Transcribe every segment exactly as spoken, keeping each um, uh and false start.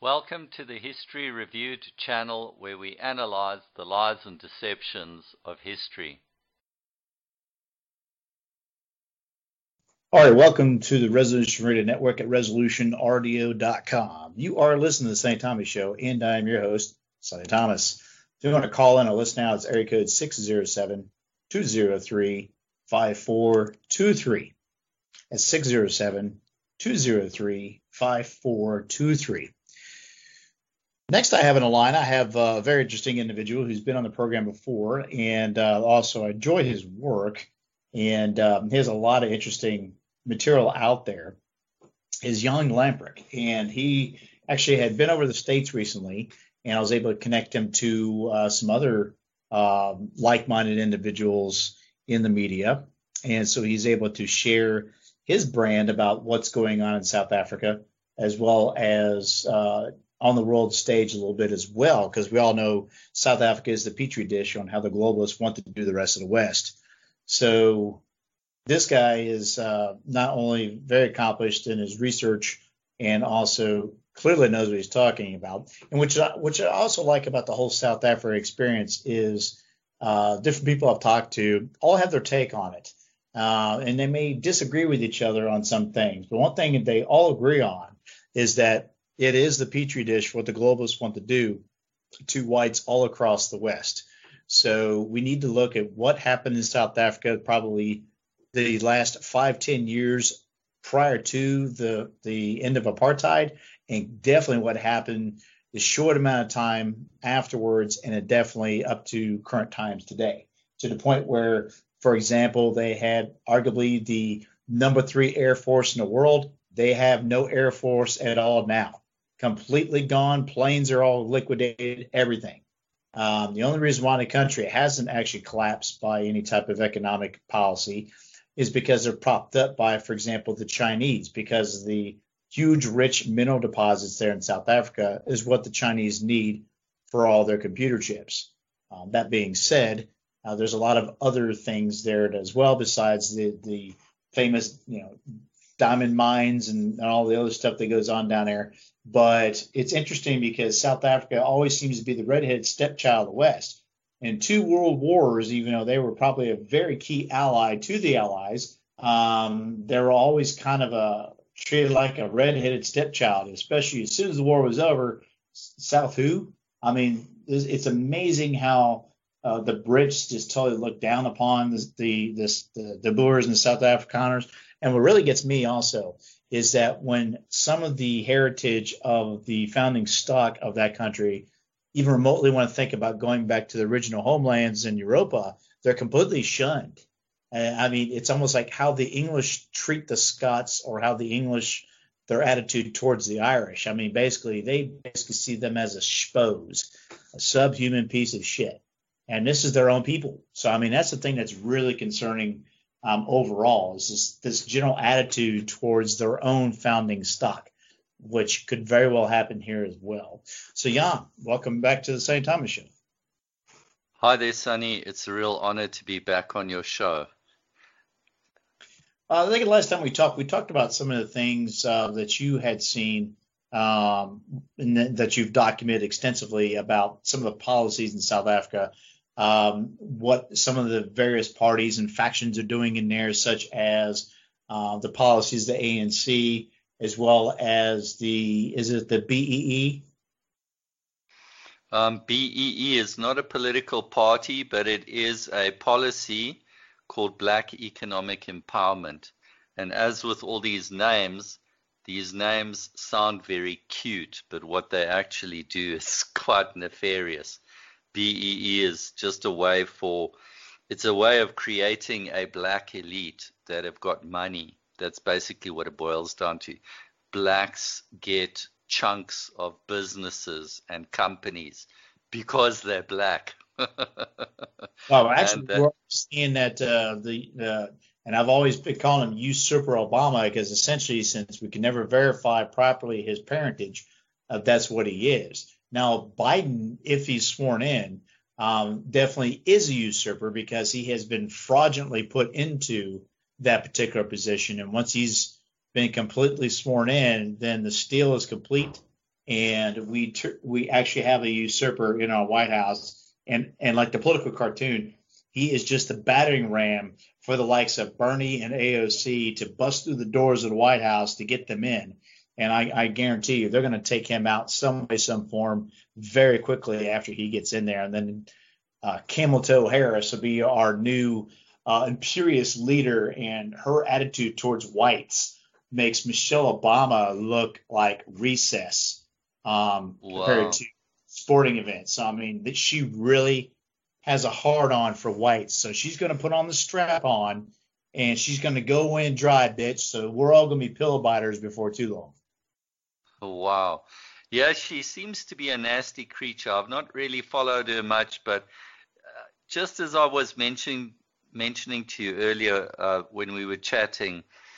Welcome to the History Reviewed channel, where we analyze the lies and deceptions of history. All right, welcome to the Resolution Radio Network at resolution r d o dot com. You are listening to the Sonny Thomas Show, and I am your host, Sonny Thomas. If you want to call in or listen now, it's area code six zero seven, two zero three, five four two three. That's six zero seven, two zero three, five four two three. Next, I have on the line, I have a very interesting individual who's been on the program before, and uh, also I enjoy his work, and um, he has a lot of interesting material out there. Is Jan Lamprecht, and he actually had been over the States recently, and I was able to connect him to uh, some other uh, like-minded individuals in the media, and so he's able to share his brand about what's going on in South Africa, as well as uh, on the world stage a little bit as well, because we all know South Africa is the petri dish on how the globalists want to do the rest of the West. So this guy is uh, not only very accomplished in his research and also clearly knows what he's talking about. And which, which I also like about the whole South Africa experience is uh, different people I've talked to all have their take on it. Uh, and they may disagree with each other on some things. But one thing that they all agree on is that it is the petri dish for what the globalists want to do to whites all across the West. So we need to look at what happened in South Africa probably the last five, ten years prior to the, the end of apartheid, and definitely what happened the short amount of time afterwards, and it definitely up to current times today, to the point where, for example, they had arguably the number three Air Force in the world. They have no Air Force at all now. Completely gone. Planes are all liquidated, everything. Um, the only reason why the country hasn't actually collapsed by any type of economic policy is because they're propped up by, for example, the Chinese, because the huge, rich mineral deposits there in South Africa is what the Chinese need for all their computer chips. Um, that being said, uh, there's a lot of other things there as well besides the, the famous, you know, diamond mines and, and all the other stuff that goes on down there. But it's interesting because South Africa always seems to be the redheaded stepchild of the West. In two world wars, even though they were probably a very key ally to the Allies, um, they were always kind of a treated like a redheaded stepchild, especially as soon as the war was over. South who? I mean, it's, it's amazing how uh, the Brits just totally looked down upon the the, this, the, the Boers and the South Afrikaners. And what really gets me also is that when some of the heritage of the founding stock of that country even remotely want to think about going back to the original homelands in Europa, they're completely shunned. Uh, I mean, it's almost like how the English treat the Scots, or how the English, their attitude towards the Irish. I mean, basically, they basically see them as a schpoes, a subhuman piece of shit. And this is their own people. So, I mean, that's the thing that's really concerning um, overall, is this, this general attitude towards their own founding stock, which could very well happen here as well. So, Jan, welcome back to the Sonny Thomas Show. Hi there, Sonny. It's a real honor to be back on your show. Uh, I think the last time we talked, we talked about some of the things uh, that you had seen um, and th- that you've documented extensively about some of the policies in South Africa, um, what some of the various parties and factions are doing in there, such as uh, the policies of the A N C, as well as the, is it the B E E? Um, B E E is not a political party, but it is a policy called Black Economic Empowerment. And as with all these names, these names sound very cute, but what they actually do is quite nefarious. B E E is just a way for, it's a way of creating a black elite that have got money. That's basically what it boils down to. Blacks get chunks of businesses and companies because they're black. Oh, actually, we're seeing that uh, the uh, and I've always been calling him usurper Obama, because essentially, since we can never verify properly his parentage, uh, that's what he is. Now, Biden, if he's sworn in, um, definitely is a usurper, because he has been fraudulently put into that particular position. And once he's been completely sworn in, then the steal is complete, and we tr- we actually have a usurper in our White House, and and like the political cartoon, he is just the battering ram for the likes of Bernie and A O C to bust through the doors of the White House to get them in. And I, I guarantee you, they're going to take him out some way, some form, very quickly after he gets in there. And then uh, Camel Toe Harris will be our new uh, imperious leader, and her attitude towards whites makes Michelle Obama look like recess um, compared Wow. to sporting events. So, I mean, that she really has a hard on for whites. So she's going to put on the strap on, and she's going to go in dry, bitch. So we're all going to be pillow biters before too long. Wow. Yeah, she seems to be a nasty creature. I've not really followed her much, but just as I was mentioning mentioning to you earlier uh, when we were chatting,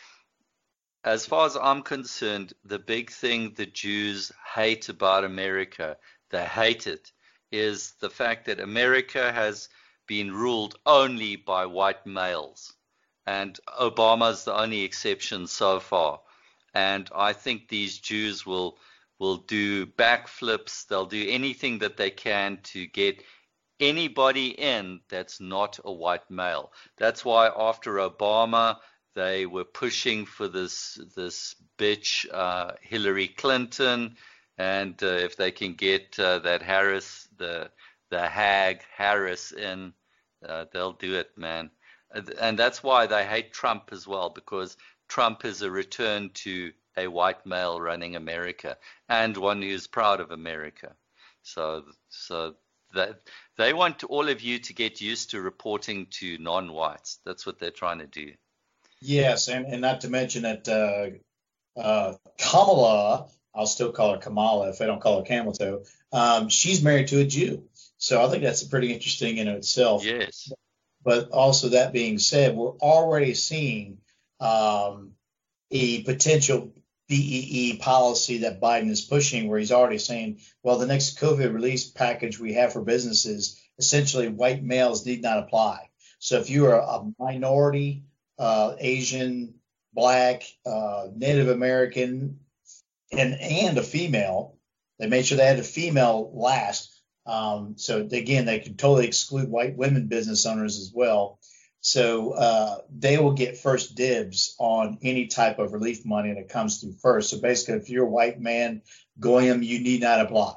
as far as I'm concerned, the big thing the Jews hate about America, they hate it, is the fact that America has been ruled only by white males. And Obama's the only exception so far. And I think these Jews will will do backflips, they'll do anything that they can to get anybody in that's not a white male. That's why after Obama, they were pushing for this this bitch uh, Hillary Clinton, and uh, if they can get uh, that Harris, the the hag Harris in, uh, they'll do it, man. And that's why they hate Trump as well, because Trump is a return to a white male running America, and one who's proud of America. So, so that they want all of you to get used to reporting to non-whites. That's what they're trying to do. Yes, and, and not to mention that uh, uh, Kamala, I'll still call her Kamala if I don't call her Camel Toe, um, she's married to a Jew. So I think that's pretty interesting in itself. Yes. But also, that being said, we're already seeing um, a potential B E E policy that Biden is pushing, where he's already saying, well, the next COVID release package we have for businesses, essentially white males need not apply. So if you are a minority, uh, Asian, Black, uh, Native American, and and a female, they made sure they had a female last. Um, so again, they could totally exclude white women business owners as well. So uh, they will get first dibs on any type of relief money that comes through first. So basically, if you're a white man, Goyim, you need not apply.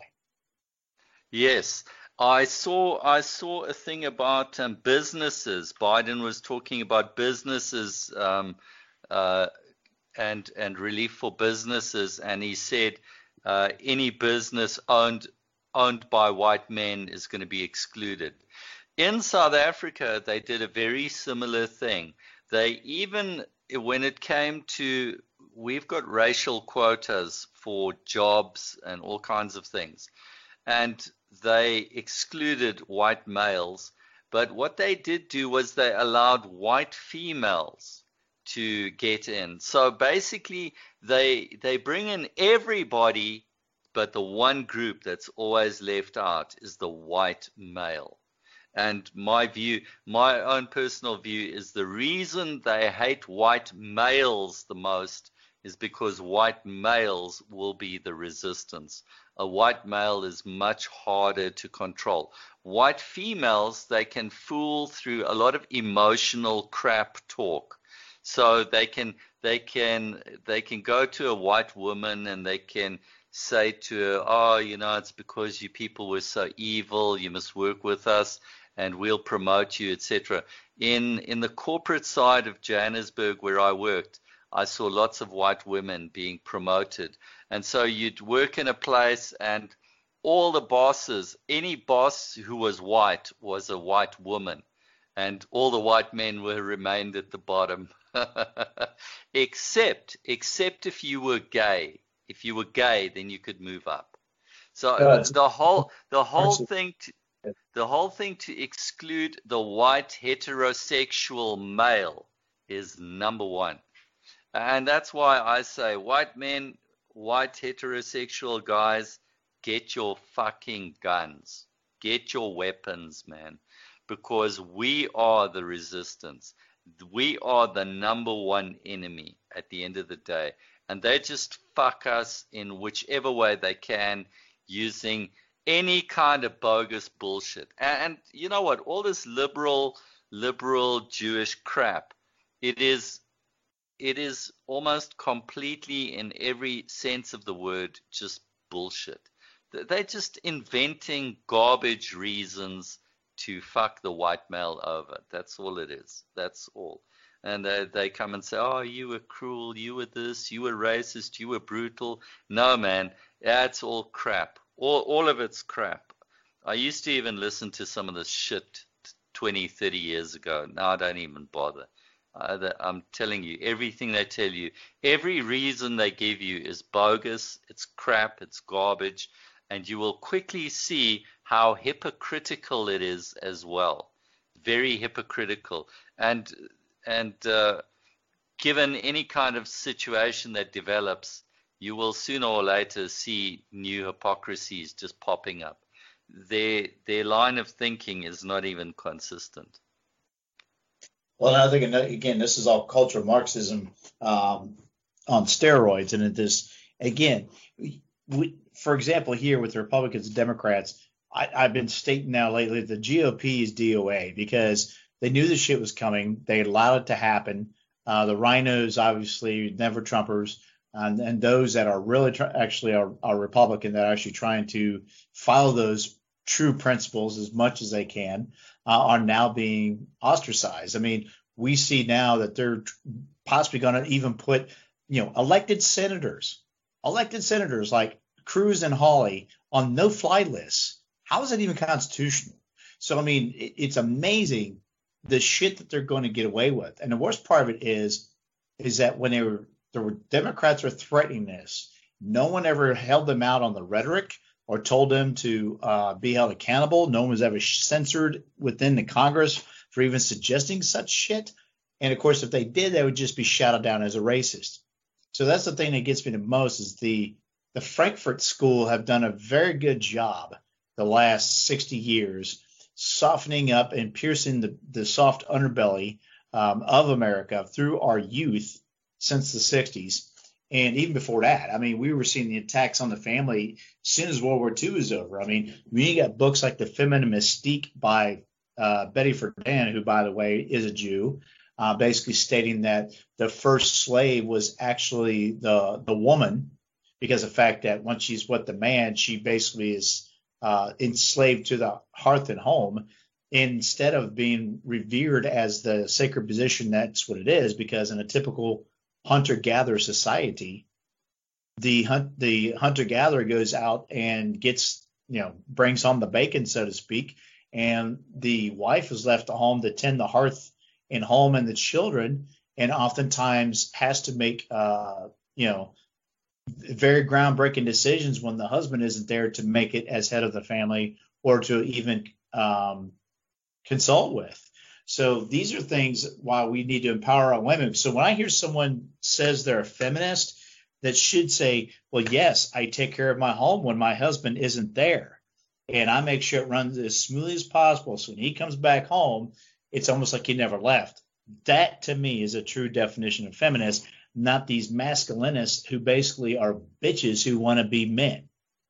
Yes. I saw I saw a thing about um, businesses. Biden was talking about businesses um, uh, and and relief for businesses, and he said uh, any business owned owned by white men is going to be excluded. In South Africa, they did a very similar thing. They even, when it came to, we've got racial quotas for jobs and all kinds of things, and they excluded white males. But what they did do was they allowed white females to get in. So basically, they they bring in everybody, but the one group that's always left out is the white male. And my view, my own personal view, is the reason they hate white males the most is because white males will be the resistance. A white male is much harder to control. White females, they can fool through a lot of emotional crap talk. So they can they can they can go to a white woman and they can say to her, oh, you know, it's because you people were so evil, you must work with us and we'll promote you, et cetera. In in the corporate side of Johannesburg where I worked, I saw lots of white women being promoted. And so you'd work in a place and all the bosses, any boss who was white was a white woman. And all the white men were remained at the bottom. except except if you were gay. If you were gay, then you could move up. So Uh, the whole the whole thing to, the whole thing to exclude the white heterosexual male is number one. And that's why I say white men, white heterosexual guys, get your fucking guns. Get your weapons, man. Because we are the resistance. We are the number one enemy at the end of the day. and they just fuck us in whichever way they can using any kind of bogus bullshit. And, and you know what? All this liberal, liberal Jewish crap, it is, it is almost completely, in every sense of the word, just bullshit. They're just inventing garbage reasons to fuck the white male over. That's all it is. That's all. And they, they come and say, oh, you were cruel, you were this, you were racist, you were brutal. No, man, that's all crap. All, all of it's crap. I used to even listen to some of this shit twenty, thirty years ago. Now I don't even bother. Uh, I'm telling you, everything they tell you, every reason they give you is bogus, it's crap, it's garbage, and you will quickly see how hypocritical it is as well. Very hypocritical. And and uh, given any kind of situation that develops, you will sooner or later see new hypocrisies just popping up. Their their line of thinking is not even consistent. Well, I think, again, this is all cultural Marxism um, on steroids. And it this, again, we, for example, here with the Republicans and Democrats, I, I've been stating now lately the G O P is D O A because they knew the shit was coming. They allowed it to happen. Uh, the rhinos, obviously, never Trumpers, and, and those that are really tr- actually are, are Republican that are actually trying to follow those true principles as much as they can uh, are now being ostracized. I mean, we see now that they're possibly going to even put, you know, elected senators, elected senators like Cruz and Hawley on no-fly lists. How is that even constitutional? So, I mean, it, it's amazing the shit that they're going to get away with. And the worst part of it is, is that when they were, there were Democrats were threatening this, no one ever held them out on the rhetoric or told them to uh, be held accountable. No one was ever censored within the Congress for even suggesting such shit. And of course, if they did, they would just be shouted down as a racist. So that's the thing that gets me the most is the the Frankfurt School have done a very good job the last sixty years softening up and piercing the, the soft underbelly um, of America through our youth since the sixties. And even before that, I mean, we were seeing the attacks on the family as soon as World War Two is over. I mean, when you got books like The Feminine Mystique by uh, Betty Friedan, who, by the way, is a Jew, uh, basically stating that the first slave was actually the the woman, because of the fact that once she's with the man, she basically is uh, enslaved to the hearth and home, instead of being revered as the sacred position. That's what it is, because in a typical hunter-gatherer society, the hunt, the hunter-gatherer goes out and gets, you know, brings home the bacon, so to speak, and the wife is left at home to tend the hearth and home and the children, and oftentimes has to make, uh, you know, very groundbreaking decisions when the husband isn't there to make it as head of the family or to even um, consult with. So these are things why we need to empower our women. So when I hear someone says they're a feminist, that should say, well, yes, I take care of my home when my husband isn't there, and I make sure it runs as smoothly as possible. So when he comes back home, it's almost like he never left. That, to me, is a true definition of feminist, not these masculinists who basically are bitches who want to be men.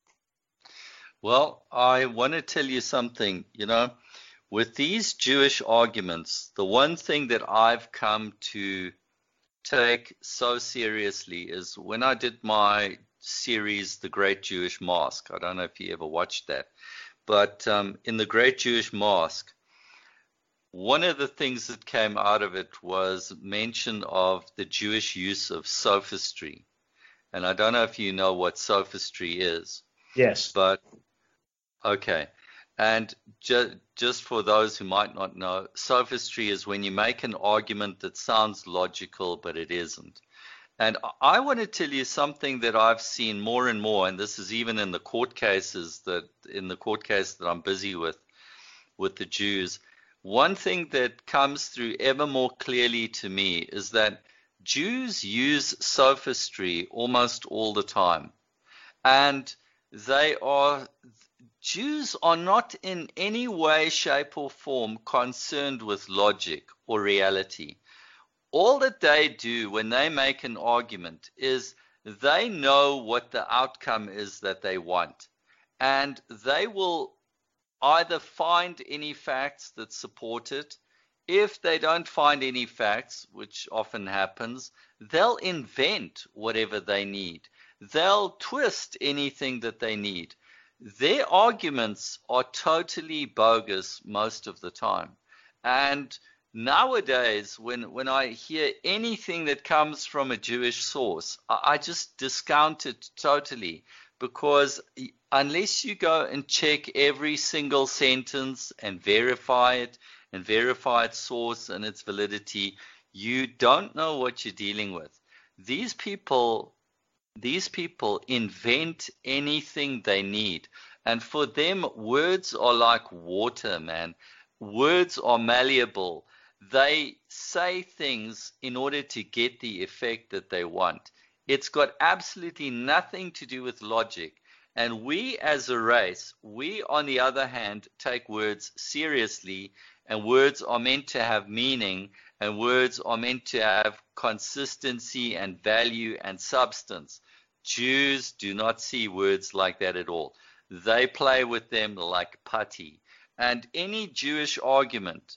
Well, I want to tell you something, you know. With these Jewish arguments, the one thing that I've come to take so seriously is when I did my series, The Great Jewish Mosque. I don't know if you ever watched that, but um, in The Great Jewish Mosque, one of the things that came out of it was mention of the Jewish use of sophistry. And I don't know if you know what sophistry is. Yes. But, okay. And ju- just for those who might not know, sophistry is when you make an argument that sounds logical, but it isn't. And I want to tell you something that I've seen more and more, and this is even in the court cases that in the court case that I'm busy with, with the Jews. One thing that comes through ever more clearly to me is that Jews use sophistry almost all the time. And they are, Jews are not in any way, shape, or form concerned with logic or reality. All that they do when they make an argument is they know what the outcome is that they want. And they will either find any facts that support it. If they don't find any facts, which often happens, they'll invent whatever they need. They'll twist anything that they need. Their arguments are totally bogus most of the time. And nowadays, when, when I hear anything that comes from a Jewish source, I, I just discount it totally, because unless you go and check every single sentence and verify it, and verify its source and its validity, you don't know what you're dealing with. These people, these people invent anything they need. And for them, words are like water, man. Words are malleable. They say things in order to get the effect that they want. It's got absolutely nothing to do with logic. And we as a race, we on the other hand, take words seriously, and words are meant to have meaning, and words are meant to have consistency and value and substance. Jews do not see words like that at all. They play with them like putty. And any Jewish argument,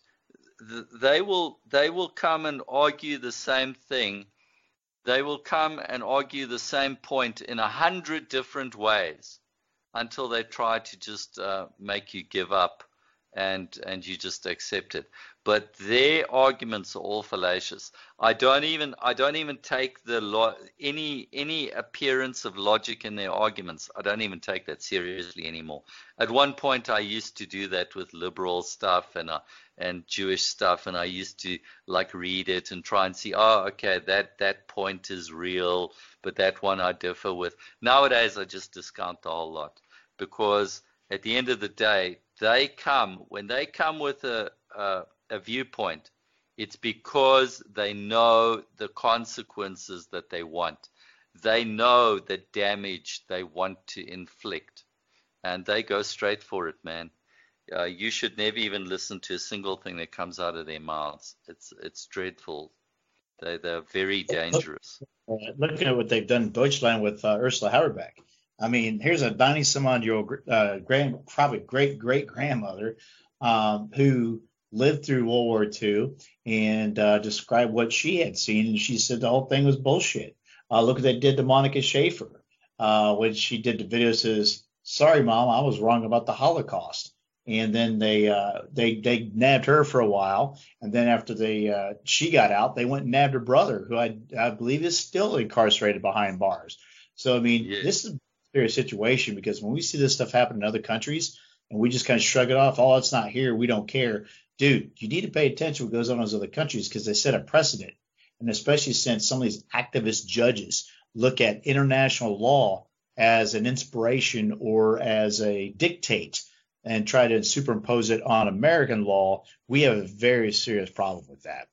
they will, they will come and argue the same thing. They will come and argue the same point in a hundred different ways until they try to just uh, make you give up and and you just accept it. But their arguments are all fallacious. I don't even I don't even take the lo any any appearance of logic in their arguments. I don't even take that seriously anymore. At one point, I used to do that with liberal stuff and uh, and Jewish stuff, and I used to like read it and try and see, oh, okay, that that point is real, but that one I differ with. Nowadays, I just discount the whole lot, because at the end of the day, they come, when they come with a, a, a viewpoint, it's because they know the consequences that they want. They know the damage they want to inflict, and they go straight for it, man. Uh, you should never even listen to a single thing that comes out of their mouths. It's it's dreadful. They, they're very dangerous. Uh, looking at what they've done in Deutschland with uh, Ursula Hauerbeck. I mean, here's a ninety-some-odd-year-old uh, grand, probably great-great-grandmother um, who lived through World War Two and uh, described what she had seen, and she said the whole thing was bullshit. Uh, look what they did to Monica Schaefer uh, when she did the video. Says, "Sorry, Mom, I was wrong about the Holocaust." And then they uh, they they nabbed her for a while, and then after they uh, she got out, they went and nabbed her brother, who I I believe is still incarcerated behind bars. So I mean, yeah. This is serious situation, because when we see this stuff happen in other countries and we just kind of shrug it off, oh, it's not here, we don't care. Dude, you need to pay attention to what goes on in those other countries, because they set a precedent. And especially since some of these activist judges look at international law as an inspiration or as a dictate and try to superimpose it on American law, we have a very serious problem with that.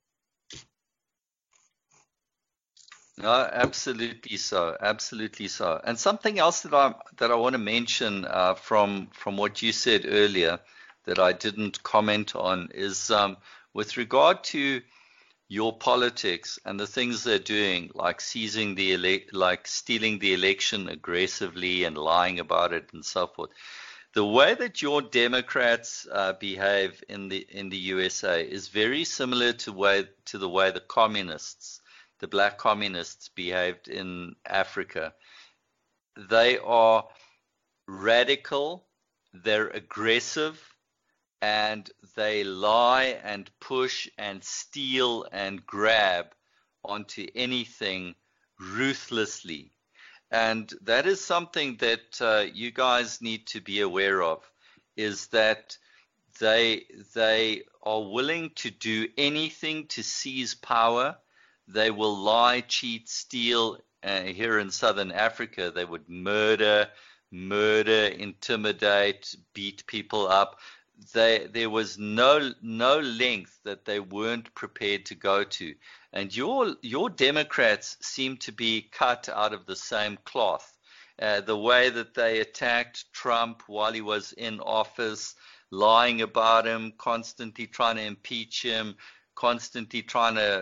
No, absolutely so, absolutely so. And something else that I that I want to mention uh, from from what you said earlier that I didn't comment on is um, with regard to your politics and the things they're doing, like seizing the ele like stealing the election aggressively and lying about it and so forth. The way that your Democrats uh, behave in the in the U S A is very similar to way to the way the communists, the black communists, behaved in Africa. They are radical, they're aggressive, and they lie and push and steal and grab onto anything ruthlessly. And that is something that uh, you guys need to be aware of, is that they they are willing to do anything to seize power. They will lie, cheat, steal. Uh, here in Southern Africa, they would murder, murder, intimidate, beat people up. They, there was no no length that they weren't prepared to go to. And your your Democrats seem to be cut out of the same cloth. Uh, the way that they attacked Trump while he was in office, lying about him, constantly trying to impeach him, constantly trying to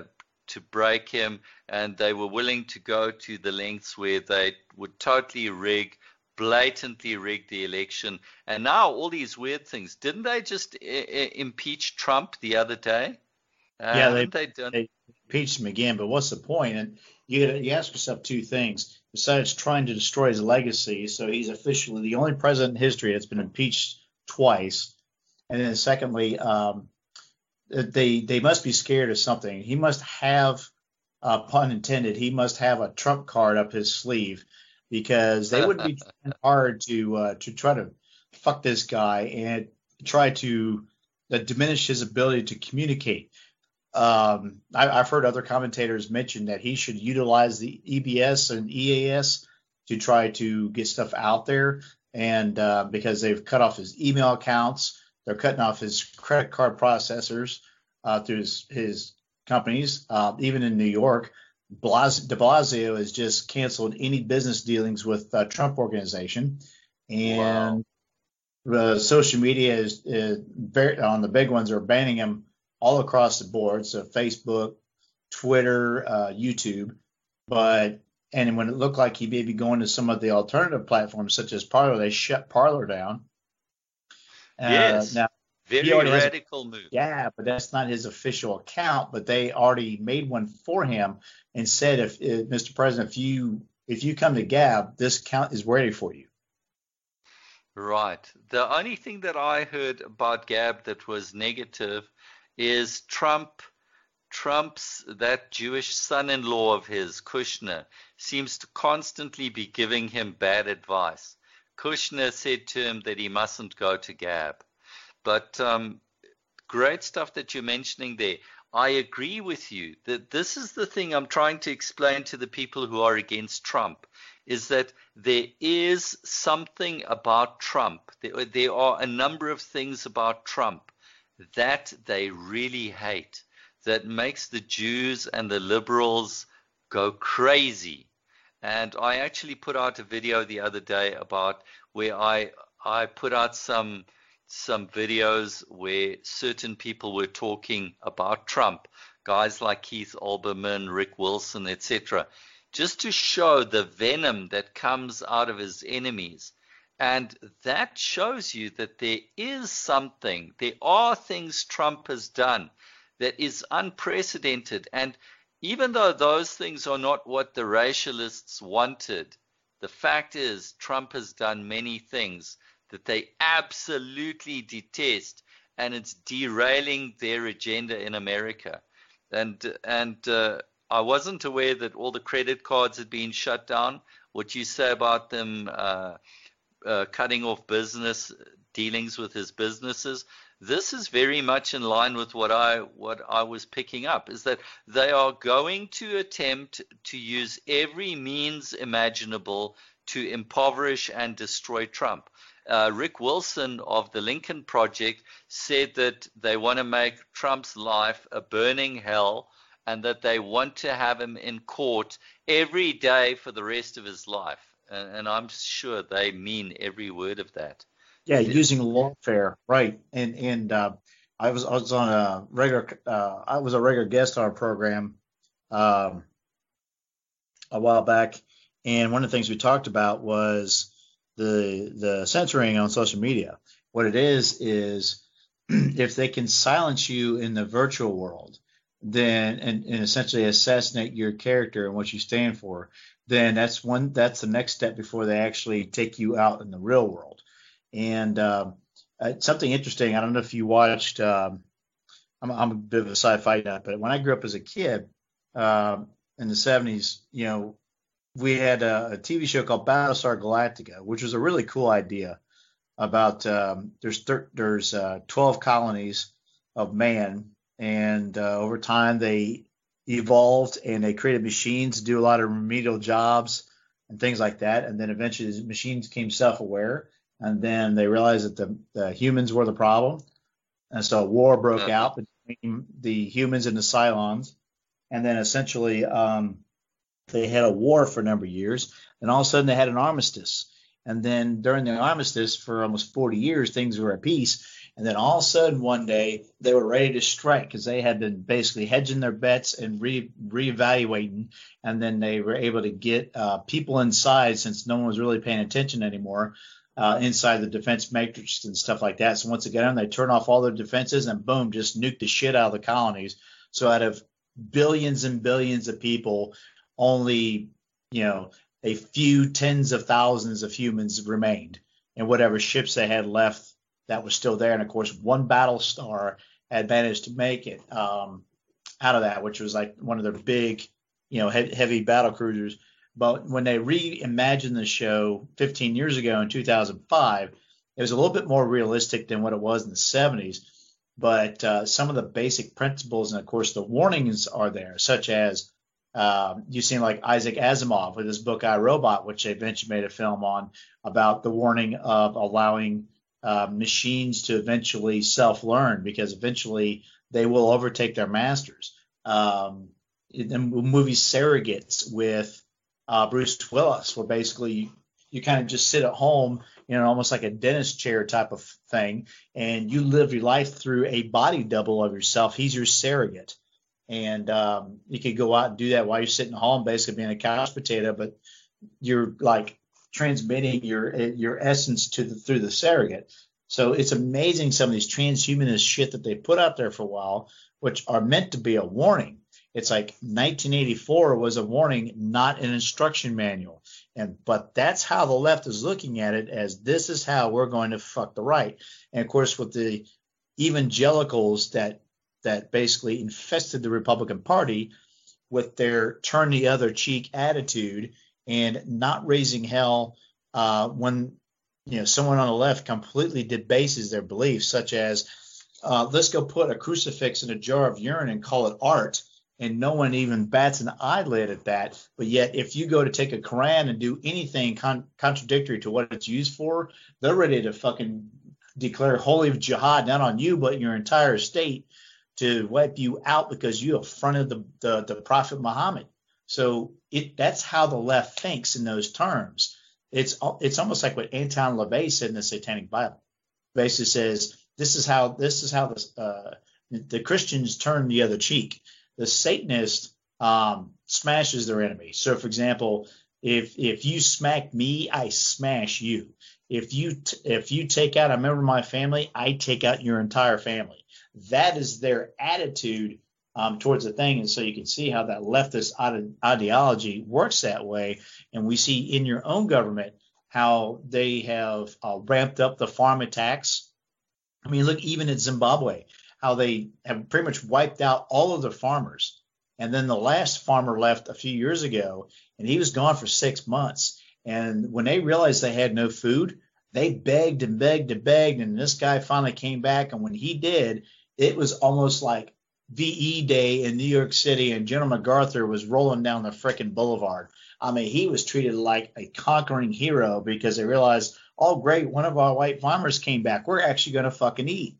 to break him, and they were willing to go to the lengths where they would totally rig, blatantly rig the election. And now all these weird things. Didn't they just I- I- impeach Trump the other day? Uh, Yeah, they, haven't they done? they impeached him again, but what's the point? And you gotta, you ask yourself two things. Besides trying to destroy his legacy, so he's officially the only president in history that's been impeached twice. And then secondly, um, they they must be scared of something. He must have, uh, pun intended, he must have a trump card up his sleeve, because they would be trying hard to uh, to try to fuck this guy and try to uh, diminish his ability to communicate. Um, I, I've heard other commentators mention that he should utilize the E B S and E A S to try to get stuff out there, and uh, because they've cut off his email accounts, they're cutting off his credit card processors uh, through his, his companies. Uh, even in New York, Blas- de Blasio has just canceled any business dealings with uh, Trump Organization, and wow. the social media is, is very, on the big ones are banning him all across the board. So Facebook, Twitter, uh, YouTube, but and when it looked like he may be going to some of the alternative platforms such as Parler, they shut Parler down. Uh, yes, now, very radical a, move. Yeah, but that's not his official account. But they already made one for him and said, if, if Mister President, if you if you come to Gab, this account is ready for you. Right. The only thing that I heard about Gab that was negative is Trump. Trump's, that Jewish son-in-law of his, Kushner, seems to constantly be giving him bad advice. Kushner said to him that he mustn't go to Gab. But um, great stuff that you're mentioning there. I agree with you that this is the thing I'm trying to explain to the people who are against Trump, is that there is something about Trump. There, there are a number of things about Trump that they really hate, that makes the Jews and the liberals go crazy. And I actually put out a video the other day about where I I put out some some videos where certain people were talking about Trump, guys like Keith Olbermann, Rick Wilson, et cetera, just to show the venom that comes out of his enemies. And that shows you that there is something, there are things Trump has done that is unprecedented. And even though those things are not what the racialists wanted, the fact is Trump has done many things that they absolutely detest, and it's derailing their agenda in America. And and uh, I wasn't aware that all the credit cards had been shut down. What you say about them uh, uh, cutting off business dealings with his businesses, this is very much in line with what I what I was picking up, is that they are going to attempt to use every means imaginable to impoverish and destroy Trump. Uh, Rick Wilson of the Lincoln Project said that they want to make Trump's life a burning hell, and that they want to have him in court every day for the rest of his life. And, and I'm sure they mean every word of that. Yeah, using lawfare, right? And and uh, I was I was on a regular uh, I was a regular guest on our program um, a while back, and one of the things we talked about was the the censoring on social media. What it is is if they can silence you in the virtual world, then and, and essentially assassinate your character and what you stand for, then that's one that's the next step before they actually take you out in the real world. And uh, uh, something interesting, I don't know if you watched, um, I'm, I'm a bit of a sci-fi nut, but when I grew up as a kid uh, in the seventies, you know, we had a, a T V show called Battlestar Galactica, which was a really cool idea about um, there's thir- there's uh, twelve colonies of man, and uh, over time they evolved and they created machines to do a lot of remedial jobs and things like that. And then eventually the machines became self-aware. And then they realized that the, the humans were the problem. And so a war broke uh-huh. out between the humans and the Cylons. And then essentially um, they had a war for a number of years. And all of a sudden they had an armistice. And then during the armistice for almost forty years, things were at peace. And then all of a sudden one day they were ready to strike because they had been basically hedging their bets and re reevaluating. And then they were able to get uh, people inside since no one was really paying attention anymore. Uh, inside the defense matrix and stuff like that. So once again, they turn off all their defenses and boom, just nuke the shit out of the colonies. So out of billions and billions of people, only, you know, a few tens of thousands of humans remained, and whatever ships they had left that was still there. And of course, one battle star had managed to make it um, out of that, which was like one of their big, you know, he- heavy battle cruisers. But when they reimagined the show fifteen years ago in two thousand five, it was a little bit more realistic than what it was in the seventies. But uh, some of the basic principles and, of course, the warnings are there, such as um, you've seen like Isaac Asimov with his book I, Robot, which they eventually made a film on, about the warning of allowing uh, machines to eventually self-learn because eventually they will overtake their masters. Um, in the movie Surrogates with Uh, Bruce Willis, where basically you, you kind of just sit at home, you know, almost like a dentist chair type of thing, and you live your life through a body double of yourself. He's your surrogate. And um, you could go out and do that while you're sitting at home, basically being a couch potato, but you're like transmitting your your essence to the, through the surrogate. So it's amazing some of these transhumanist shit that they put out there for a while, which are meant to be a warning. It's like nineteen eighty-four was a warning, not an instruction manual. And but that's how the left is looking at it, as this is how we're going to fuck the right. And of course, with the evangelicals that that basically infested the Republican Party with their turn the other cheek attitude and not raising hell uh, when you know someone on the left completely debases their beliefs, such as uh, let's go put a crucifix in a jar of urine and call it art. And no one even bats an eyelid at that. But yet, if you go to take a Quran and do anything con- contradictory to what it's used for, they're ready to fucking declare holy jihad, not on you, but your entire state, to wipe you out because you affronted the, the, the Prophet Muhammad. So it that's how the left thinks in those terms. It's it's almost like what Anton LaVey said in the Satanic Bible. Basically says this is how this is how the uh, the Christians turn the other cheek. The Satanist um, smashes their enemy. So, for example, if if you smack me, I smash you. If you t- if you take out a member of my family, I take out your entire family. That is their attitude um, towards the thing, and so you can see how that leftist ide- ideology works that way. And we see in your own government how they have uh, ramped up the farm attacks. I mean, look, even at Zimbabwe, how they have pretty much wiped out all of their farmers. And then the last farmer left a few years ago, and he was gone for six months. And when they realized they had no food, they begged and begged and begged. And this guy finally came back. And when he did, it was almost like V E Day in New York City, and General MacArthur was rolling down the frickin' boulevard. I mean, he was treated like a conquering hero because they realized, oh, great, one of our white farmers came back. We're actually going to fucking eat.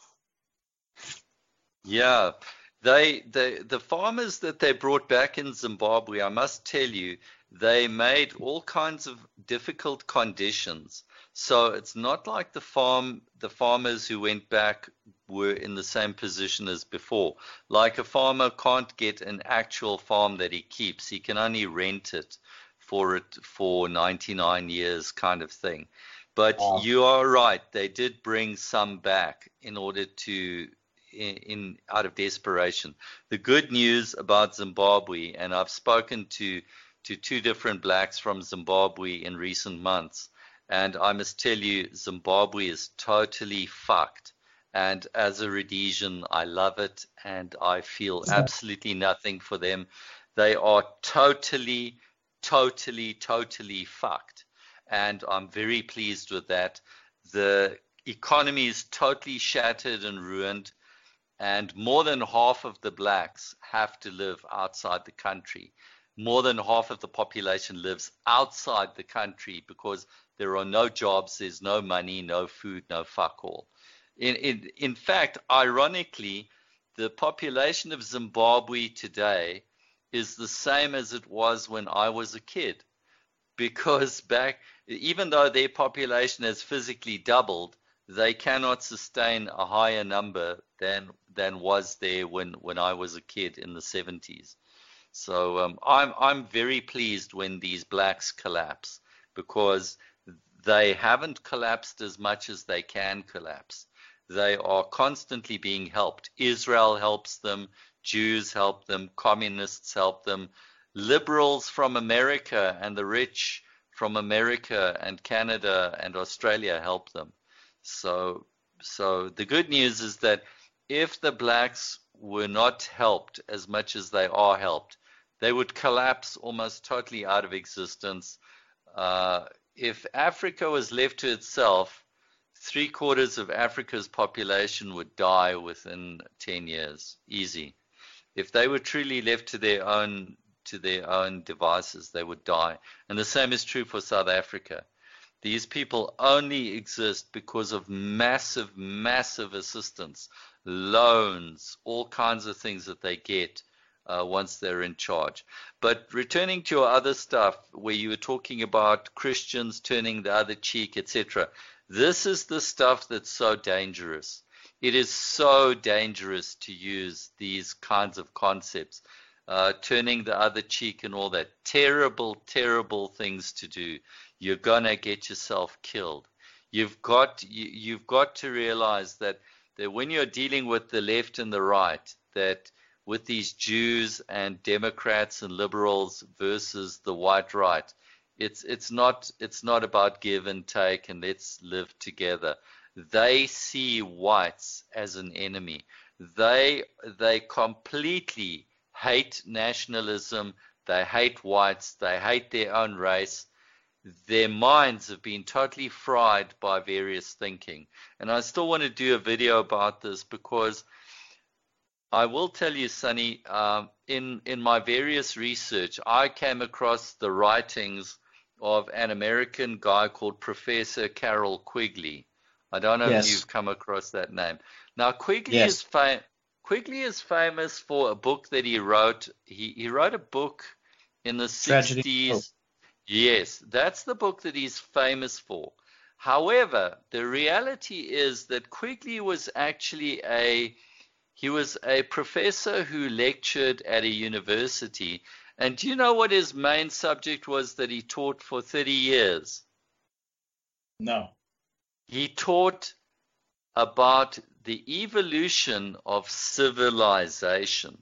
Yeah, they, they, the farmers that they brought back in Zimbabwe, I must tell you, they made all kinds of difficult conditions. So it's not like the farm, the farmers who went back were in the same position as before. Like a farmer can't get an actual farm that he keeps. He can only rent it for it for ninety-nine years kind of thing. But Wow. You are right. They did bring some back in order to In, in out of desperation. The good news about Zimbabwe, and I've spoken to to two different blacks from Zimbabwe in recent months, and I must tell you, Zimbabwe is totally fucked. And as a Rhodesian, I love it, and I feel absolutely nothing for them. They are totally, totally, totally fucked, and I'm very pleased with that. The economy is totally shattered and ruined. And more than half of the blacks have to live outside the country. More than half of the population lives outside the country because there are no jobs, there's no money, no food, no fuck all. In, in, in fact, ironically, the population of Zimbabwe today is the same as it was when I was a kid. Because back, even though their population has physically doubled, they cannot sustain a higher number than than was there when when I was a kid in the seventies. So um, I'm I'm very pleased when these blacks collapse, because they haven't collapsed as much as they can collapse. They are constantly being helped. Israel helps them, Jews help them, communists help them, liberals from America and the rich from America and Canada and Australia help them. So, so the good news is that if the blacks were not helped as much as they are helped, they would collapse almost totally out of existence. Uh, if Africa was left to itself, three quarters of Africa's population would die within ten years, easy. If they were truly left to their own to their own devices, they would die. And the same is true for South Africa. These people only exist because of massive, massive assistance, loans, all kinds of things that they get uh, once they're in charge. But returning to your other stuff, where you were talking about Christians turning the other cheek, et cetera, this is the stuff that's so dangerous. It is so dangerous to use these kinds of concepts, uh, turning the other cheek and all that. Terrible, terrible things to do. You're gonna get yourself killed. You've got you, you've got to realize that that when you're dealing with the left and the right, that with these Jews and Democrats and liberals versus the white right, it's it's not it's not about give and take and let's live together. They see whites as an enemy. They they completely hate nationalism. They hate whites. They hate their own race. Their minds have been totally fried by various thinking. And I still want to do a video about this, because I will tell you, Sonny, um, in, in my various research, I came across the writings of an American guy called Professor Carroll Quigley. I don't know Yes. if you've come across that name. Now, Quigley Yes. is fam- Quigley is famous for a book that he wrote. He, he wrote a book in the Tragedy. sixties. Yes, that's the book that he's famous for. However, the reality is that Quigley was actually a he was a professor who lectured at a university. And do you know what his main subject was that he taught for thirty years? No. He taught about the evolution of civilization.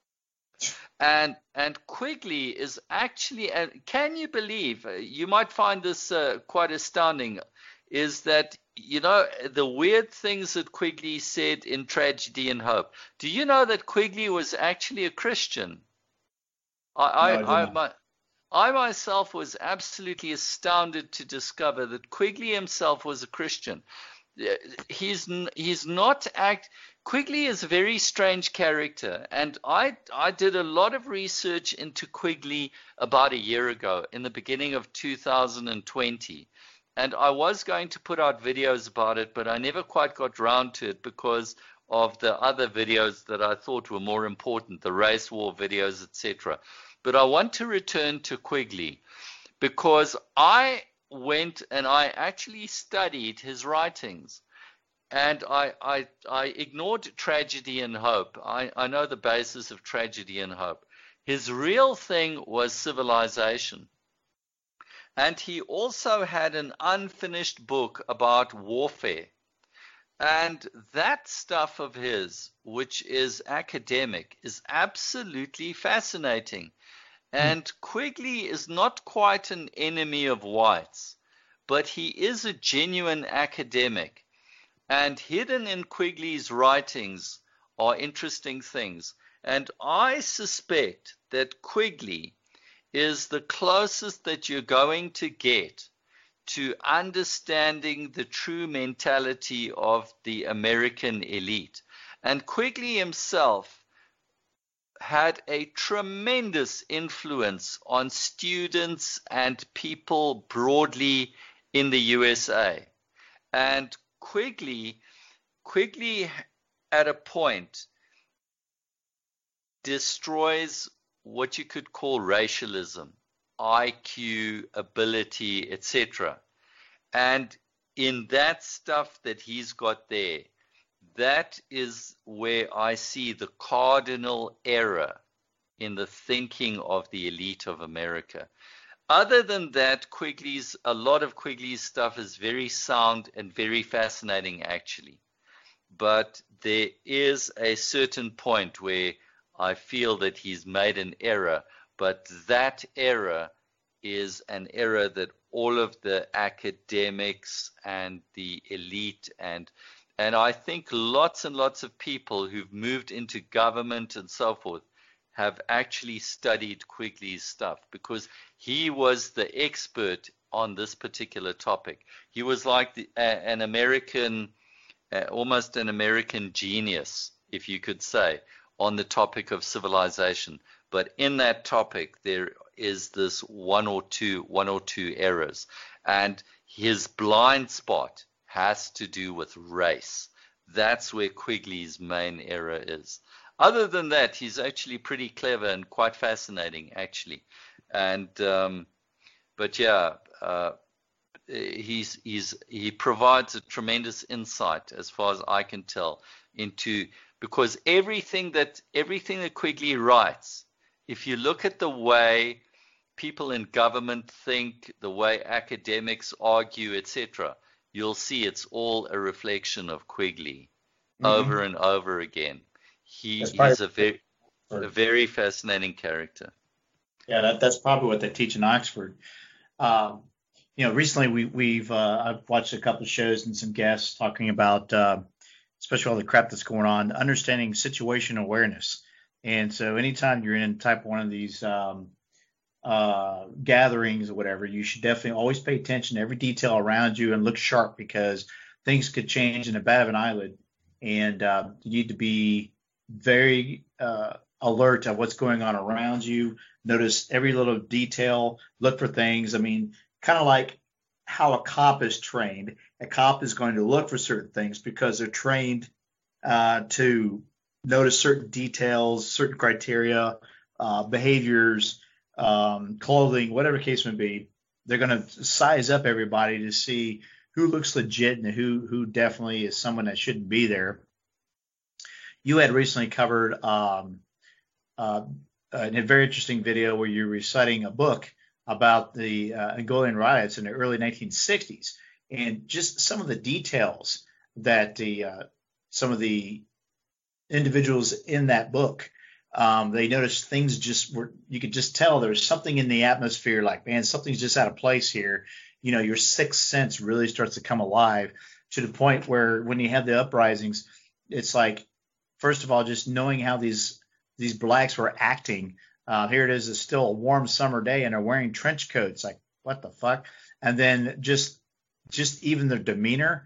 And and Quigley is actually, and can you believe, you might find this uh, quite astounding, is that, you know, the weird things that Quigley said in Tragedy and Hope. Do you know that Quigley was actually a Christian? I, No, I did I, I, not. my, I myself was absolutely astounded to discover that Quigley himself was a Christian. He's he's not act. Quigley is a very strange character, and I I did a lot of research into Quigley about a year ago, in the beginning of two thousand twenty, and I was going to put out videos about it, but I never quite got round to it because of the other videos that I thought were more important, the race war videos, et cetera. But I want to return to Quigley because I went and I actually studied his writings, and I, I, I ignored Tragedy and Hope. I, I know the basis of Tragedy and Hope. His real thing was civilization. And he also had an unfinished book about warfare. And that stuff of his, which is academic, is absolutely fascinating. And Quigley is not quite an enemy of whites, but he is a genuine academic. And hidden in Quigley's writings are interesting things. And I suspect that Quigley is the closest that you're going to get to understanding the true mentality of the American elite. And Quigley himself had a tremendous influence on students and people broadly in the U S A. And Quigley, Quigley at a point destroys what you could call racialism, I Q, ability, et cetera. And in that stuff that he's got there, that is where I see the cardinal error in the thinking of the elite of America. Other than that, Quigley's, a lot of Quigley's stuff is very sound and very fascinating, actually. But there is a certain point where I feel that he's made an error, but that error is an error that all of the academics and the elite and and I think lots and lots of people who've moved into government and so forth have actually studied Quigley's stuff, because he was the expert on this particular topic. He was like the, uh, an American, uh, almost an American genius, if you could say, on the topic of civilization. But in that topic, there is this one or two, one or two errors. And his blind spot has to do with race. That's where Quigley's main error is. Other than that, he's actually pretty clever and quite fascinating, actually. And um, but yeah, uh, he's he's he provides a tremendous insight, as far as I can tell, into, because everything that everything that Quigley writes, if you look at the way people in government think, the way academics argue, et cetera, you'll see it's all a reflection of Quigley, mm-hmm. over and over again. He, he's a very, a very fascinating character. Yeah, that, that's probably what they teach in Oxford. Um, you know, recently we, we've uh, I've watched a couple of shows and some guests talking about, uh, especially all the crap that's going on, understanding situation awareness. And so anytime you're in type one of these um, uh, gatherings or whatever, you should definitely always pay attention to every detail around you and look sharp, because things could change in a bat of an eyelid. And uh, you need to be very uh, alert of what's going on around you. Notice every little detail. Look for things. I mean, kind of like how a cop is trained. A cop is going to look for certain things because they're trained uh, to notice certain details, certain criteria, uh, behaviors, um, clothing, whatever case may be. They're going to size up everybody to see who looks legit and who who definitely is someone that shouldn't be there. You had recently covered um, uh, in a very interesting video where you're reciting a book about the uh, Angolan riots in the early nineteen sixties, and just some of the details that the uh, some of the individuals in that book, um, they noticed things just were, you could just tell there's something in the atmosphere, like, man, something's just out of place here. You know, your sixth sense really starts to come alive, to the point where when you have the uprisings, it's like, first of all, just knowing how these these blacks were acting. Uh, here it is, it's still a warm summer day, and they're wearing trench coats. Like, what the fuck? And then just just even their demeanor,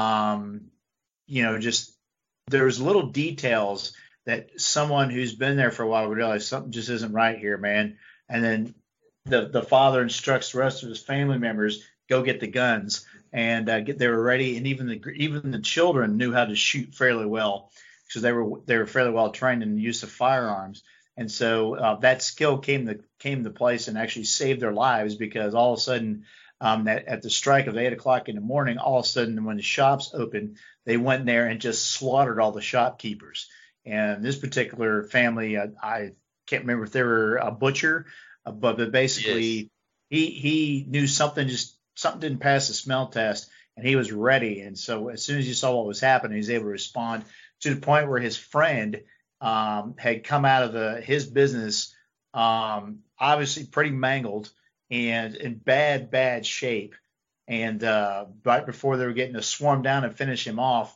um, you know, just there's little details that someone who's been there for a while would realize something just isn't right here, man. And then the the father instructs the rest of his family members, go get the guns, and uh, get they were ready. And even the even the children knew how to shoot fairly well, because they were they were fairly well trained in the use of firearms. And so uh, that skill came to came to place and actually saved their lives, because all of a sudden, um, that, at the strike of eight o'clock in the morning, all of a sudden when the shops opened, they went there and just slaughtered all the shopkeepers. And this particular family, uh, I can't remember if they were a butcher, uh, but, but basically yes. he he knew something just something didn't pass the smell test, and he was ready. And so as soon as he saw what was happening, he was able to respond, to the point where his friend um, had come out of the his business, um, obviously pretty mangled and in bad, bad shape. And uh, right before they were getting to swarm down and finish him off,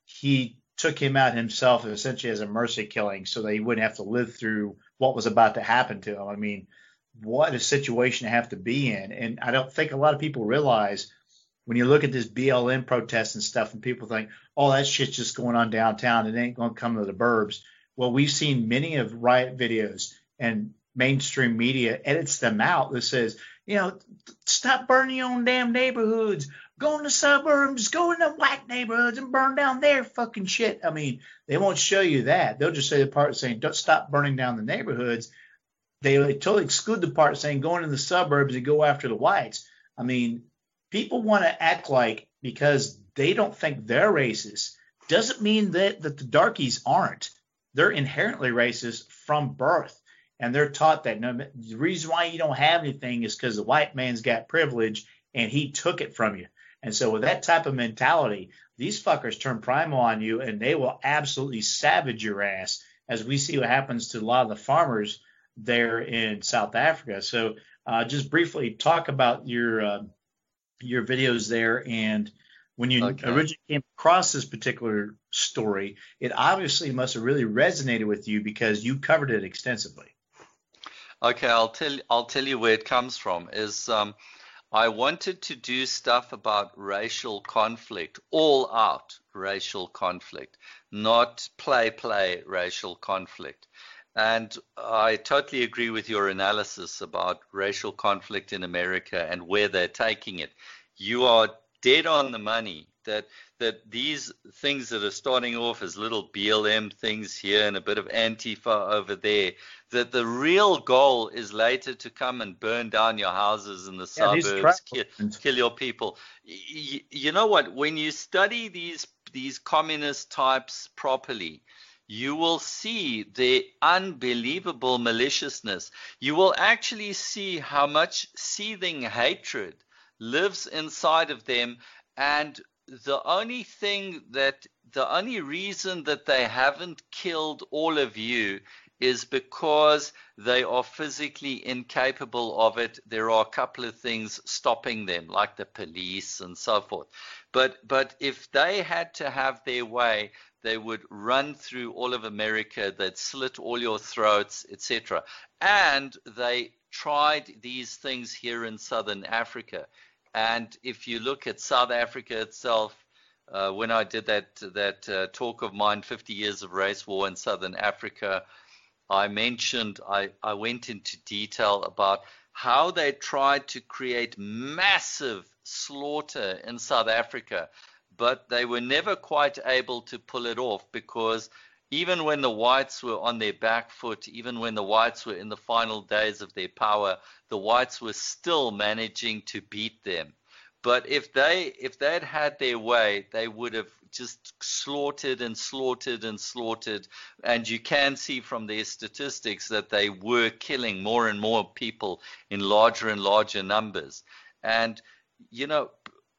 he took him out himself, essentially as a mercy killing, so that he wouldn't have to live through what was about to happen to him. I mean, what a situation to have to be in. And I don't think a lot of people realize, when you look at this B L M protest and stuff, and people think, oh, that shit's just going on downtown, it ain't going to come to the burbs. Well, we've seen many of riot videos, and mainstream media edits them out that says, you know, stop burning your own damn neighborhoods. Go in the suburbs, go in the white neighborhoods and burn down their fucking shit. I mean, they won't show you that. They'll just say the part saying, don't stop burning down the neighborhoods. They, they totally exclude the part saying, go into the suburbs and go after the whites. I mean, people want to act like because they don't think they're racist. Doesn't mean that, that the darkies aren't. They're inherently racist from birth. And they're taught that no, the reason why you don't have anything is because the white man's got privilege and he took it from you. And so with that type of mentality, these fuckers turn primal on you and they will absolutely savage your ass, as we see what happens to a lot of the farmers there in South Africa. So uh, just briefly talk about your uh, your videos there, and when you okay. originally came across this particular story, it obviously must have really resonated with you because you covered it extensively. Okay, I'll tell I'll tell you where it comes from. Is um, I wanted to do stuff about racial conflict, all out racial conflict, not play play racial conflict. And I totally agree with your analysis about racial conflict in America and where they're taking it. You are dead on the money that that these things that are starting off as little B L M things here and a bit of Antifa over there, that the real goal is later to come and burn down your houses in the yeah, suburbs, kill, kill your people. You, you know what? When you study these these communist types properly, you will see their unbelievable maliciousness. You will actually see how much seething hatred lives inside of them, and the only thing that, the only reason that they haven't killed all of you is because they are physically incapable of it. There are a couple of things stopping them, like the police and so forth. But but if they had to have their way, they would run through all of America, they'd slit all your throats, et cetera. And they tried these things here in Southern Africa. And if you look at South Africa itself, uh, when I did that that uh, talk of mine, fifty years of race war in Southern Africa, I mentioned, I, I went into detail about how they tried to create massive slaughter in South Africa, but they were never quite able to pull it off, because even when the whites were on their back foot, even when the whites were in the final days of their power, the whites were still managing to beat them. But if they if they'd had their way, they would have just slaughtered and slaughtered and slaughtered. And you can see from their statistics that they were killing more and more people in larger and larger numbers. And, you know,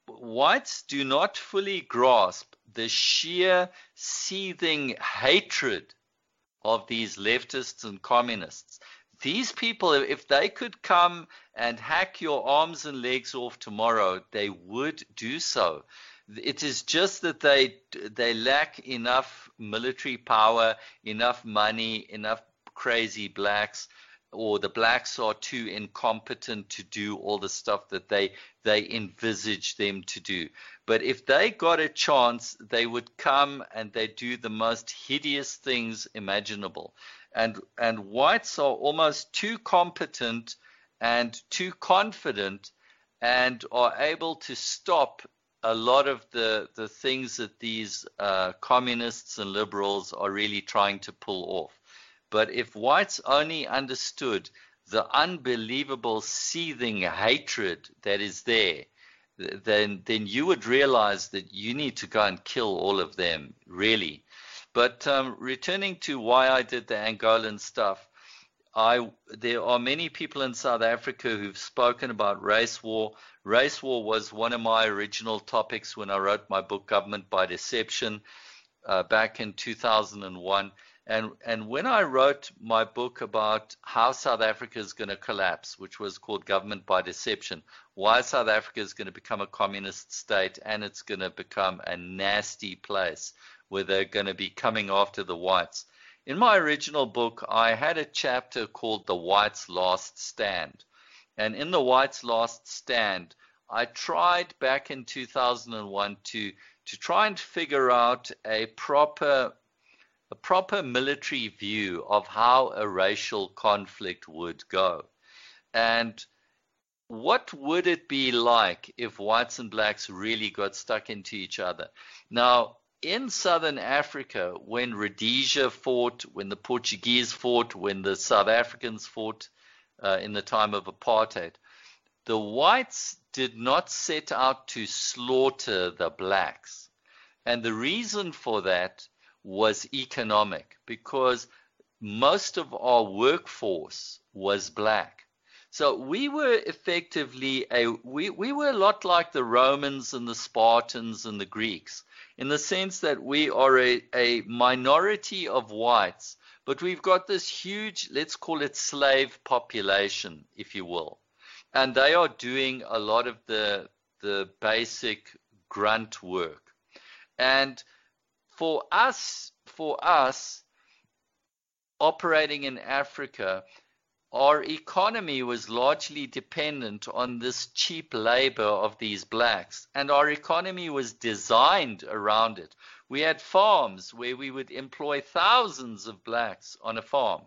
whites do not fully grasp the sheer seething hatred of these leftists and communists. These people, if they could come and hack your arms and legs off tomorrow, they would do so. It is just that they they lack enough military power, enough money, enough crazy blacks, or the blacks are too incompetent to do all the stuff that they they envisage them to do. But if they got a chance, they would come and they do the most hideous things imaginable. And and whites are almost too competent and too confident and are able to stop a lot of the, the things that these uh, communists and liberals are really trying to pull off. But if whites only understood the unbelievable seething hatred that is there, then then you would realize that you need to go and kill all of them, really. But um, returning to why I did the Angolan stuff, I there are many people in South Africa who've spoken about race war. Race war was one of my original topics when I wrote my book, Government by Deception, uh, back in two thousand one. And, and when I wrote my book about how South Africa is going to collapse, which was called Government by Deception, why South Africa is going to become a communist state and it's going to become a nasty place where they're going to be coming after the whites. In my original book, I had a chapter called The Whites' Last Stand. And in The Whites' Last Stand, I tried back in two thousand one to, to try and figure out a proper a proper military view of how a racial conflict would go. And what would it be like if whites and blacks really got stuck into each other? Now, in Southern Africa, when Rhodesia fought, when the Portuguese fought, when the South Africans fought uh, in the time of apartheid, the whites did not set out to slaughter the blacks. And the reason for that was economic, because most of our workforce was black. So we were effectively a we, we were a lot like the Romans and the Spartans and the Greeks, in the sense that we are a, a minority of whites, but we've got this huge, let's call it slave population, if you will. And they are doing a lot of the the basic grunt work. And for us, for us operating in Africa, our economy was largely dependent on this cheap labor of these blacks, and our economy was designed around it. We had farms where we would employ thousands of blacks on a farm.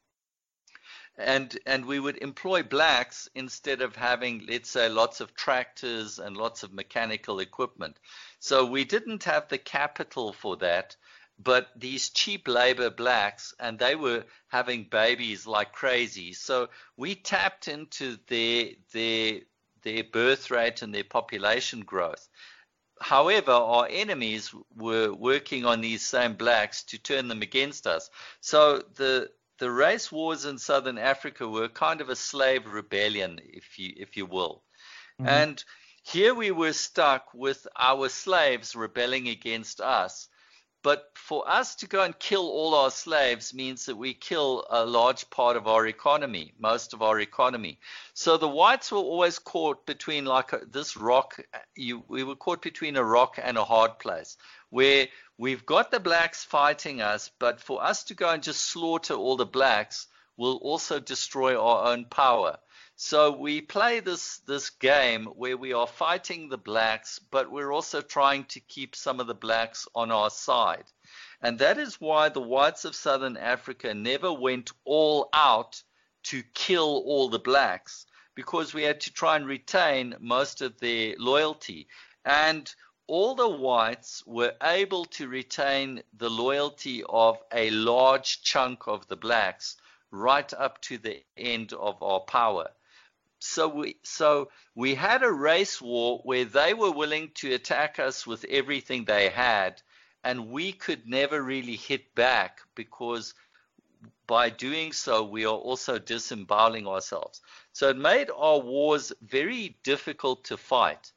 And, and we would employ blacks instead of having, let's say, lots of tractors and lots of mechanical equipment. So we didn't have the capital for that, but these cheap labor blacks, and they were having babies like crazy. So we tapped into their, their, their birth rate and their population growth. However, our enemies were working on these same blacks to turn them against us. So the The race wars in Southern Africa were kind of a slave rebellion, if you if you will. Mm-hmm. And here we were stuck with our slaves rebelling against us. But for us to go and kill all our slaves means that we kill a large part of our economy, most of our economy. So the whites were always caught between like a, this rock. You, we were caught between a rock and a hard place, where we've got the blacks fighting us, but for us to go and just slaughter all the blacks will also destroy our own power. So we play this, this game where we are fighting the blacks, but we're also trying to keep some of the blacks on our side. And that is why the whites of Southern Africa never went all out to kill all the blacks, because we had to try and retain most of their loyalty. And all the whites were able to retain the loyalty of a large chunk of the blacks right up to the end of our power. So we, so we had a race war where they were willing to attack us with everything they had, and we could never really hit back, because by doing so, we are also disemboweling ourselves. So it made our wars very difficult to fight.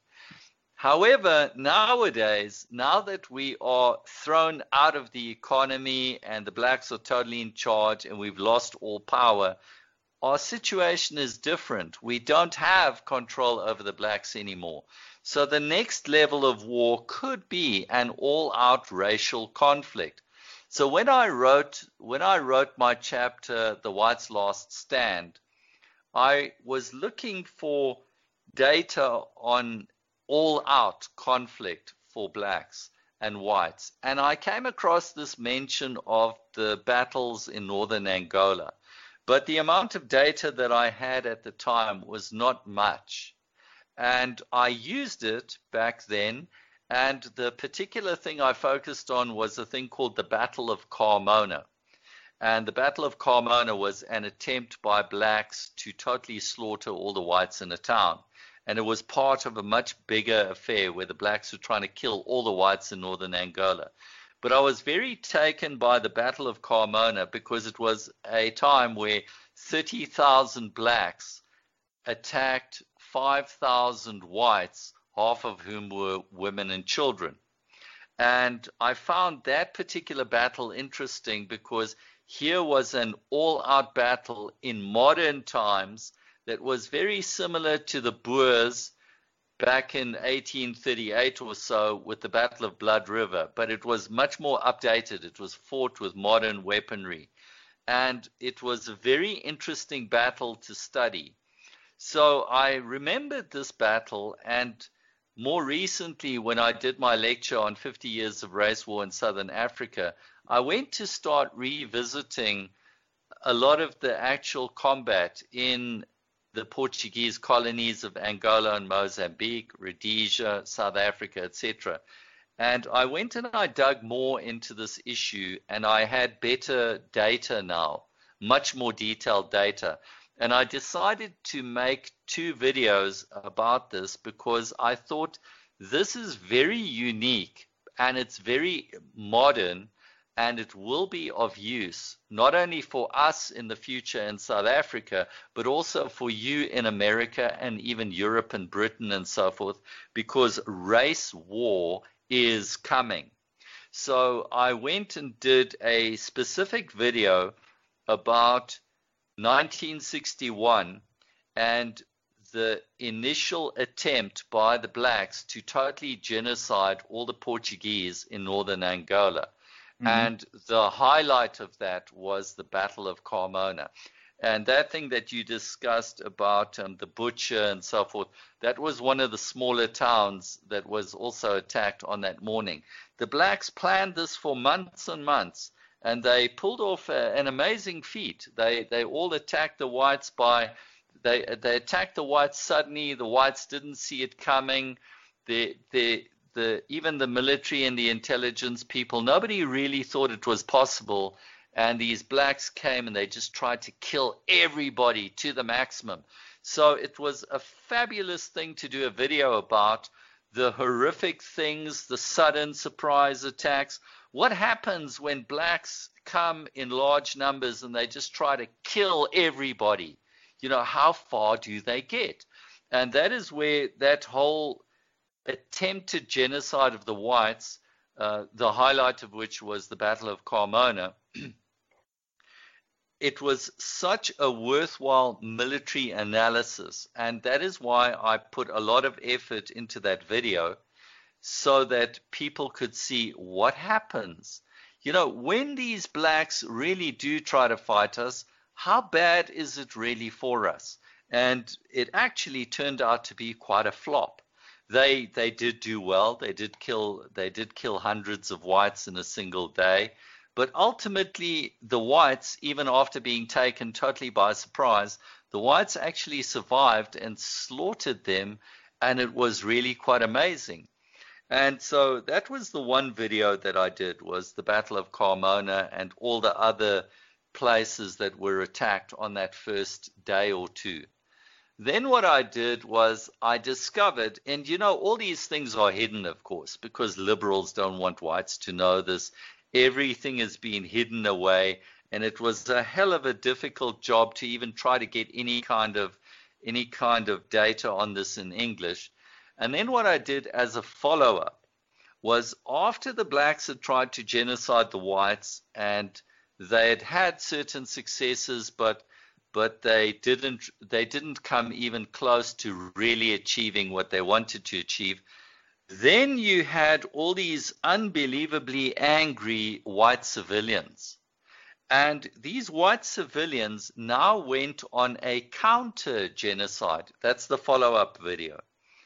However, nowadays, now that we are thrown out of the economy and the blacks are totally in charge and we've lost all power, our situation is different. We don't have control over the blacks anymore. So the next level of war could be an all-out racial conflict. So when I wrote, when I wrote my chapter, The Whites' Last Stand, I was looking for data on all-out conflict for blacks and whites. And I came across this mention of the battles in northern Angola. But the amount of data that I had at the time was not much. And I used it back then. And the particular thing I focused on was a thing called the Battle of Carmona. And the Battle of Carmona was an attempt by blacks to totally slaughter all the whites in a town. And it was part of a much bigger affair where the blacks were trying to kill all the whites in northern Angola. But I was very taken by the Battle of Carmona because it was a time where thirty thousand blacks attacked five thousand whites, half of whom were women and children. And I found that particular battle interesting because here was an all-out battle in modern times that was very similar to the Boers back in eighteen thirty-eight or so with the Battle of Blood River, but it was much more updated. It was fought with modern weaponry, and it was a very interesting battle to study. So I remembered this battle, and more recently when I did my lecture on fifty years of race war in Southern Africa, I went to start revisiting a lot of the actual combat in the Portuguese colonies of Angola and Mozambique, Rhodesia, South Africa, et cetera. And I went and I dug more into this issue, and I had better data now, much more detailed data. And I decided to make two videos about this because I thought this is very unique and it's very modern, and it will be of use not only for us in the future in South Africa, but also for you in America and even Europe and Britain and so forth, because race war is coming. So I went and did a specific video about nineteen sixty-one and the initial attempt by the blacks to totally genocide all the Portuguese in northern Angola. Mm-hmm. And the highlight of that was the Battle of Carmona. And that thing that you discussed about um, the butcher and so forth, that was one of the smaller towns that was also attacked on that morning. The blacks planned this for months and months, and they pulled off a, an amazing feat. They they all attacked the whites by, they they attacked the whites suddenly. The whites didn't see it coming. The the the even the military and the intelligence people, nobody really thought it was possible. And these blacks came and they just tried to kill everybody to the maximum. So it was a fabulous thing to do a video about, the horrific things, the sudden surprise attacks. What happens when blacks come in large numbers and they just try to kill everybody? You know, how far do they get? And that is where that whole attempted genocide of the whites, uh, the highlight of which was the Battle of Carmona, it was such a worthwhile military analysis, and that is why I put a lot of effort into that video so that people could see what happens. You know, when these blacks really do try to fight us, how bad is it really for us? And it actually turned out to be quite a flop. They they did do well. They did kill they did kill hundreds of whites in a single day. But ultimately, the whites, even after being taken totally by surprise, the whites actually survived and slaughtered them, and it was really quite amazing. And so that was the one video that I did, was the Battle of Carmona and all the other places that were attacked on that first day or two. Then what I did was I discovered, and you know, all these things are hidden, of course, because liberals don't want whites to know this. Everything is being hidden away, and it was a hell of a difficult job to even try to get any kind of any kind of data on this in English. And then what I did as a follow-up was, after the blacks had tried to genocide the whites, and they had had certain successes, but but they didn't they didn't come even close to really achieving what they wanted to achieve. Then you had all these unbelievably angry white civilians. And these white civilians now went on a counter-genocide. That's the follow-up video.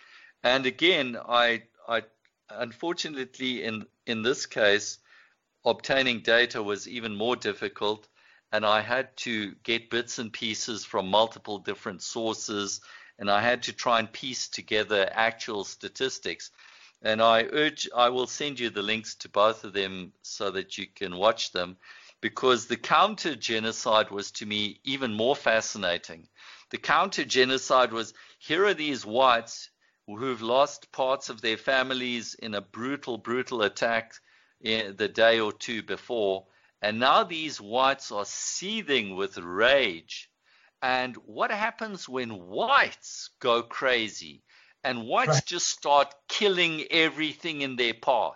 And again, I, I unfortunately, in, in this case, obtaining data was even more difficult, and I had to get bits and pieces from multiple different sources, and I had to try and piece together actual statistics. And I urge, I will send you the links to both of them so that you can watch them, because the counter-genocide was, to me, even more fascinating. The counter-genocide was, here are these whites who've lost parts of their families in a brutal, brutal attack the day or two before, and now these whites are seething with rage. And what happens when whites go crazy? And whites right. just start killing everything in their path.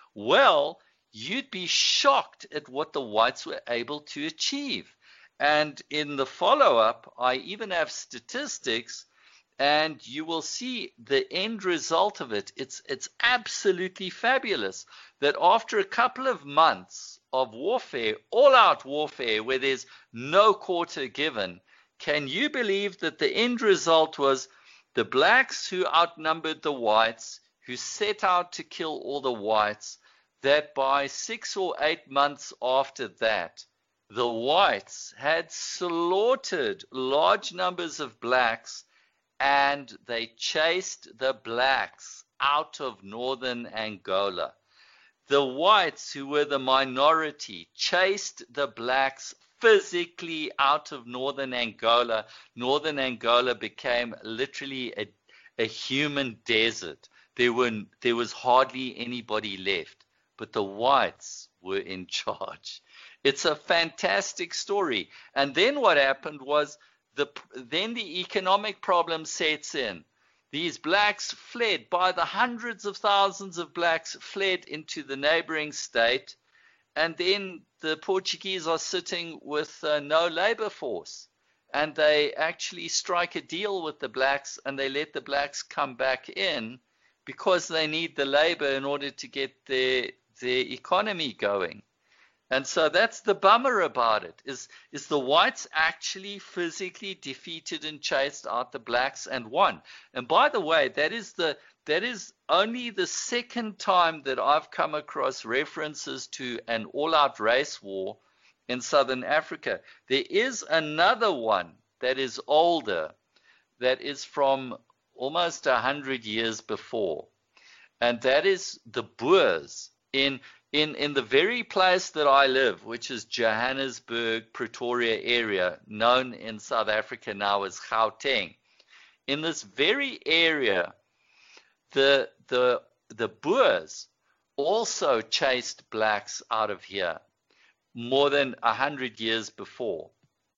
Well, you'd be shocked at what the whites were able to achieve. And in the follow-up, I even have statistics, and you will see the end result of it. It's, it's absolutely fabulous that after a couple of months of warfare, all-out warfare, where there's no quarter given, can you believe that the end result was the blacks who outnumbered the whites, who set out to kill all the whites, that by six or eight months after that, the whites had slaughtered large numbers of blacks, and they chased the blacks out of northern Angola. The whites, who were the minority, chased the blacks physically out of northern Angola. Northern Angola became literally a, a human desert. There were there was hardly anybody left, but the whites were in charge. It's a fantastic story. And then what happened was the then the economic problem sets in. These blacks fled, by the hundreds of thousands of blacks fled into the neighboring state, and then the Portuguese are sitting with uh, no labor force, and they actually strike a deal with the blacks, and they let the blacks come back in because they need the labor in order to get their their economy going. And so that's the bummer about it, is, is the whites actually physically defeated and chased out the blacks and won. And by the way, that is the that is only the second time that I've come across references to an all-out race war in Southern Africa. There is another one that is older, that is from almost a hundred years before, and that is the Boers in In, in the very place that I live, which is Johannesburg, Pretoria area, known in South Africa now as Gauteng. In this very area, the, the, the Boers also chased blacks out of here more than a hundred years before.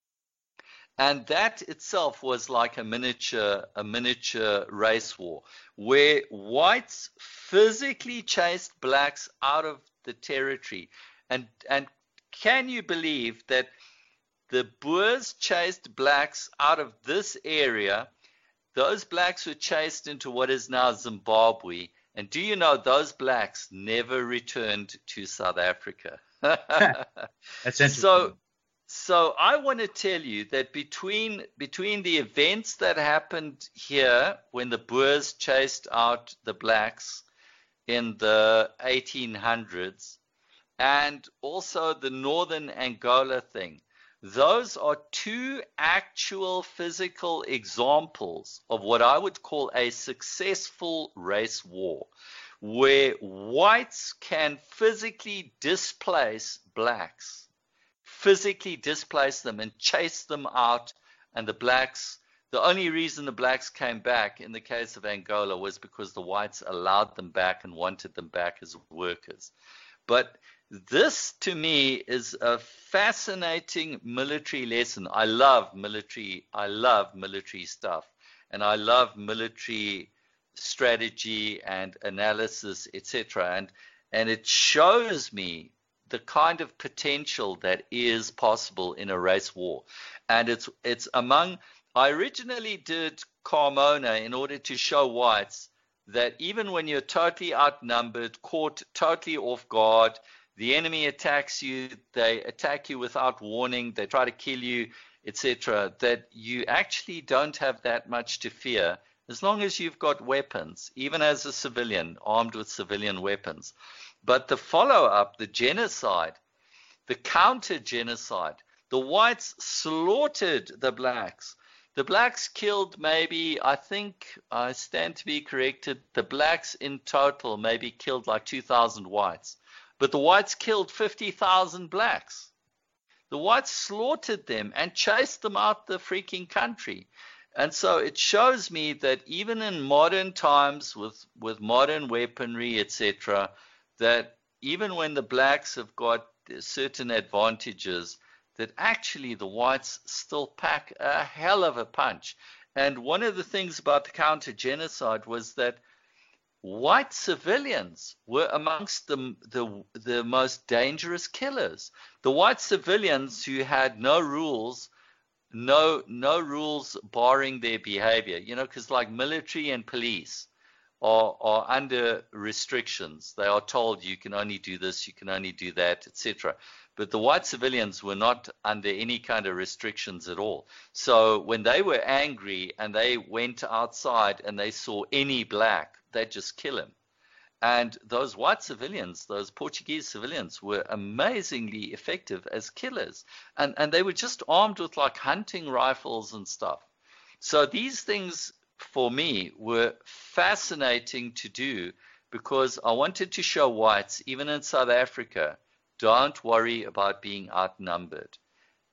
And that itself was like a miniature, a miniature race war, where whites physically chased blacks out of the territory. And and can you believe that the Boers chased blacks out of this area? Those blacks were chased into what is now Zimbabwe. And do you know those blacks never returned to South Africa? That's interesting. So, so I want to tell you that between between the events that happened here when the Boers chased out the blacks in the eighteen hundreds, and also the Northern Angola thing, those are two actual physical examples of what I would call a successful race war, where whites can physically displace blacks, physically displace them and chase them out, and the blacks, the only reason the blacks came back in the case of Angola was because the whites allowed them back and wanted them back as workers. But this, to me, is a fascinating military lesson. I love military, I love military stuff, and I love military strategy and analysis, et cetera. And and it shows me the kind of potential that is possible in a race war. And it's it's among I originally did Carmona in order to show whites that even when you're totally outnumbered, caught totally off guard, the enemy attacks you, they attack you without warning, they try to kill you, et cetera, that you actually don't have that much to fear as long as you've got weapons, even as a civilian, armed with civilian weapons. But the follow-up, the genocide, the counter-genocide, the whites slaughtered the blacks. The blacks killed maybe, I think, I stand to be corrected, the blacks in total maybe killed like two thousand whites. But the whites killed fifty thousand blacks. The whites slaughtered them and chased them out the freaking country. And so it shows me that even in modern times with, with modern weaponry, et cetera, that even when the blacks have got certain advantages, that actually the whites still pack a hell of a punch. And one of the things about the counter-genocide was that white civilians were amongst the, the, the most dangerous killers. The white civilians who had no rules, no, no rules barring their behavior, you know, because like military and police are, are under restrictions. They are told you can only do this, you can only do that, et cetera. But the white civilians were not under any kind of restrictions at all. So when they were angry and they went outside and they saw any black, they'd just kill him. And those white civilians, those Portuguese civilians, were amazingly effective as killers. And, and they were just armed with like hunting rifles and stuff. So these things, for me, were fascinating to do because I wanted to show whites, even in South Africa, don't worry about being outnumbered.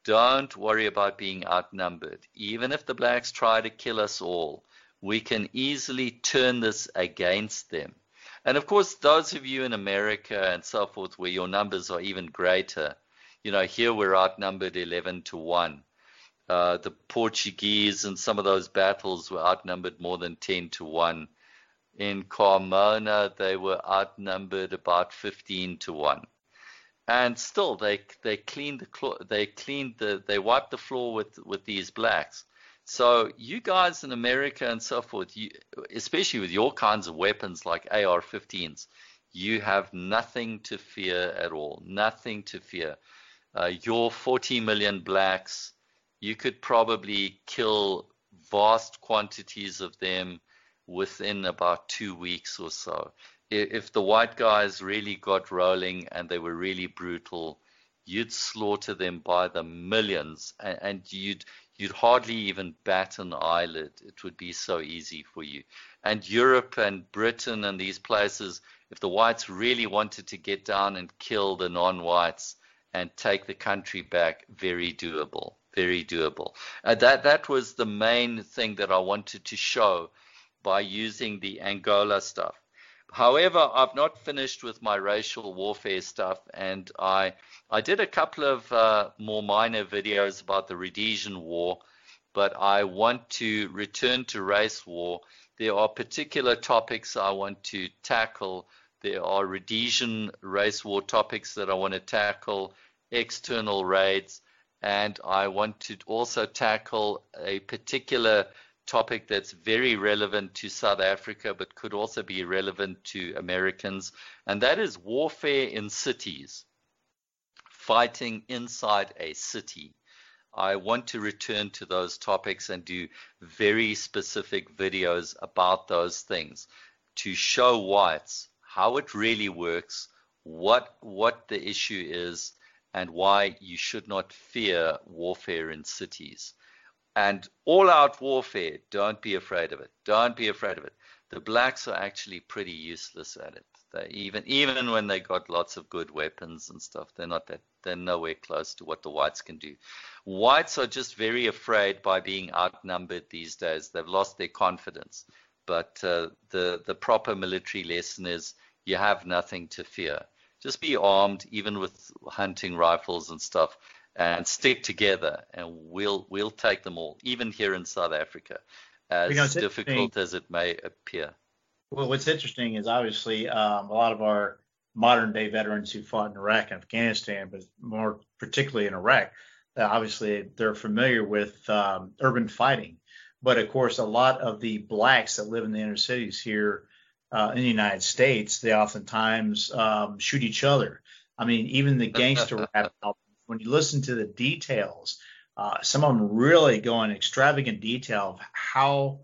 don't worry about being outnumbered. Even if the blacks try to kill us all, we can easily turn this against them. And of course, those of you in America and so forth, where your numbers are even greater, you know, here we're outnumbered eleven to one. Uh, the Portuguese in some of those battles were outnumbered more than ten to one. In Carmona, they were outnumbered about fifteen to one. And still, they they cleaned the they cleaned the they wiped the floor with with these blacks. So you guys in America and so forth, you, especially with your kinds of weapons like A R fifteens, you have nothing to fear at all. Nothing to fear. Uh, your forty million blacks, you could probably kill vast quantities of them within about two weeks or so. If the white guys really got rolling and they were really brutal, you'd slaughter them by the millions, and, and you'd you'd hardly even bat an eyelid. It would be so easy for you. And Europe and Britain and these places, if the whites really wanted to get down and kill the non-whites and take the country back, very doable, very doable. Uh, that that was the main thing that I wanted to show by using the Angola stuff. However, I've not finished with my racial warfare stuff, and I I did a couple of uh, more minor videos about the Rhodesian War, but I want to return to race war. There are particular topics I want to tackle. There are Rhodesian race war topics that I want to tackle, external raids, and I want to also tackle a particular topic that's very relevant to South Africa, but could also be relevant to Americans, and that is warfare in cities, fighting inside a city. I want to return to those topics and do very specific videos about those things to show whites how it really works, what what the issue is, and why you should not fear warfare in cities. And all-out warfare, don't be afraid of it. Don't be afraid of it. The blacks are actually pretty useless at it. They even even when they got lots of good weapons and stuff, they're not that they're nowhere close to what the whites can do. Whites are just very afraid by being outnumbered these days. They've lost their confidence. But uh, the the proper military lesson is you have nothing to fear. Just be armed, even with hunting rifles and stuff, and stick together, and we'll we'll take them all, even here in South Africa, as you know, difficult as it may appear. Well, what's interesting is obviously um, a lot of our modern day veterans who fought in Iraq and Afghanistan, but more particularly in Iraq, uh, obviously they're familiar with um, urban fighting. But of course, a lot of the blacks that live in the inner cities here uh, in the United States, they oftentimes um, shoot each other. I mean, even the gangster rap albums, when you listen to the details, uh, some of them really go in extravagant detail of how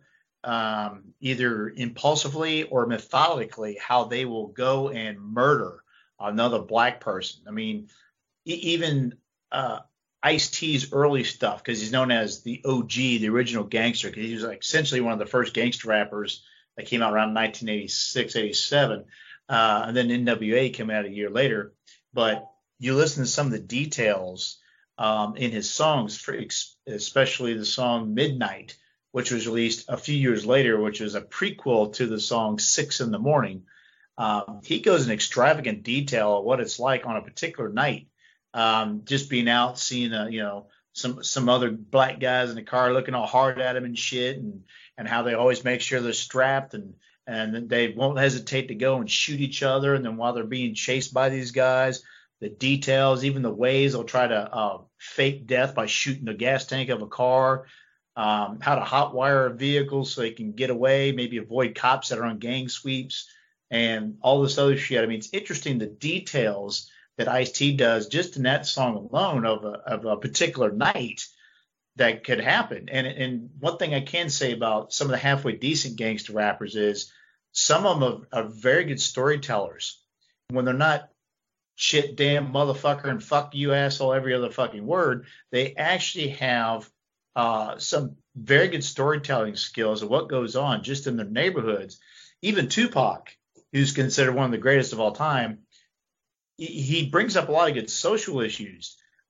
um, either impulsively or methodically how they will go and murder another black person. I mean, e- even uh, Ice-T's early stuff, because he's known as the O G, the original gangster, because he was like essentially one of the first gangster rappers that came out around nineteen eighty-six, eighty-seven, uh, and then N W A came out a year later. But you listen to some of the details um, in his songs, for ex- especially the song Midnight, which was released a few years later, which is a prequel to the song Six in the Morning. Um, he goes in extravagant detail of what it's like on a particular night, um, just being out, seeing, uh, you know, some some other black guys in the car looking all hard at him and shit, and and how they always make sure they're strapped, and and they won't hesitate to go and shoot each other. And then while they're being chased by these guys, the details, even the ways they'll try to uh, fake death by shooting the gas tank of a car, um, how to hotwire a vehicle so they can get away, maybe avoid cops that are on gang sweeps, and all this other shit. I mean, it's interesting the details that Ice-T does just in that song alone of a, of a particular night that could happen. And, and one thing I can say about some of the halfway decent gangster rappers is some of them are, are very good storytellers. When they're not shit, damn, motherfucker, and fuck you, asshole, every other fucking word, they actually have uh, some very good storytelling skills of what goes on just in their neighborhoods. Even Tupac, who's considered one of the greatest of all time, he brings up a lot of good social issues, but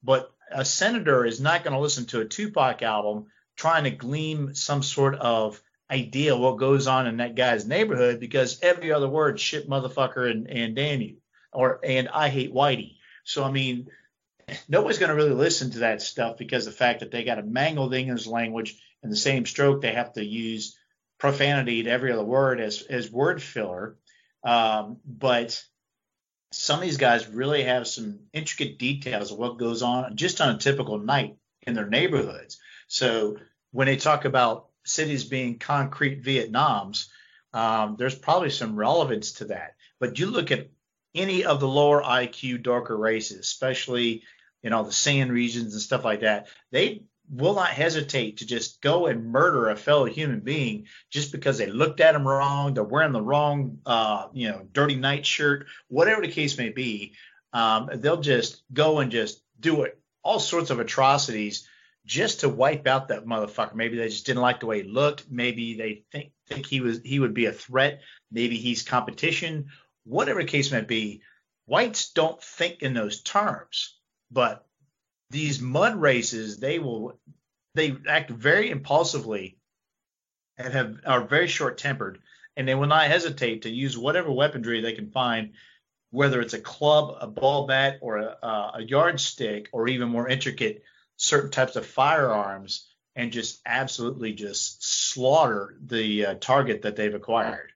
a senator is not going to listen to a Tupac album trying to glean some sort of idea what goes on in that guy's neighborhood, because every other word, shit, motherfucker, and, and damn you, or and I hate Whitey. So, I mean, nobody's going to really listen to that stuff because of the fact that they got a mangled English language. In the same stroke, they have to use profanity to every other word as, as word filler. Um, but some of these guys really have some intricate details of what goes on just on a typical night in their neighborhoods. So when they talk about cities being concrete Vietnams, um, there's probably some relevance to that. But you look at any of the lower I Q, darker races, especially, you know, the sand regions and stuff like that, they will not hesitate to just go and murder a fellow human being just because they looked at them wrong, they're wearing the wrong, uh, you know, dirty nightshirt, whatever the case may be. Um, they'll just go and just do it, all sorts of atrocities just to wipe out that motherfucker. Maybe they just didn't like the way he looked. Maybe they think think he was he would be a threat. Maybe he's competition. Whatever the case may be, whites don't think in those terms. But these mud races, they will they act very impulsively and have are very short tempered, and they will not hesitate to use whatever weaponry they can find, whether it's a club, a ball bat, or a, a yardstick, or even more intricate certain types of firearms, and just absolutely just slaughter the uh, target that they've acquired.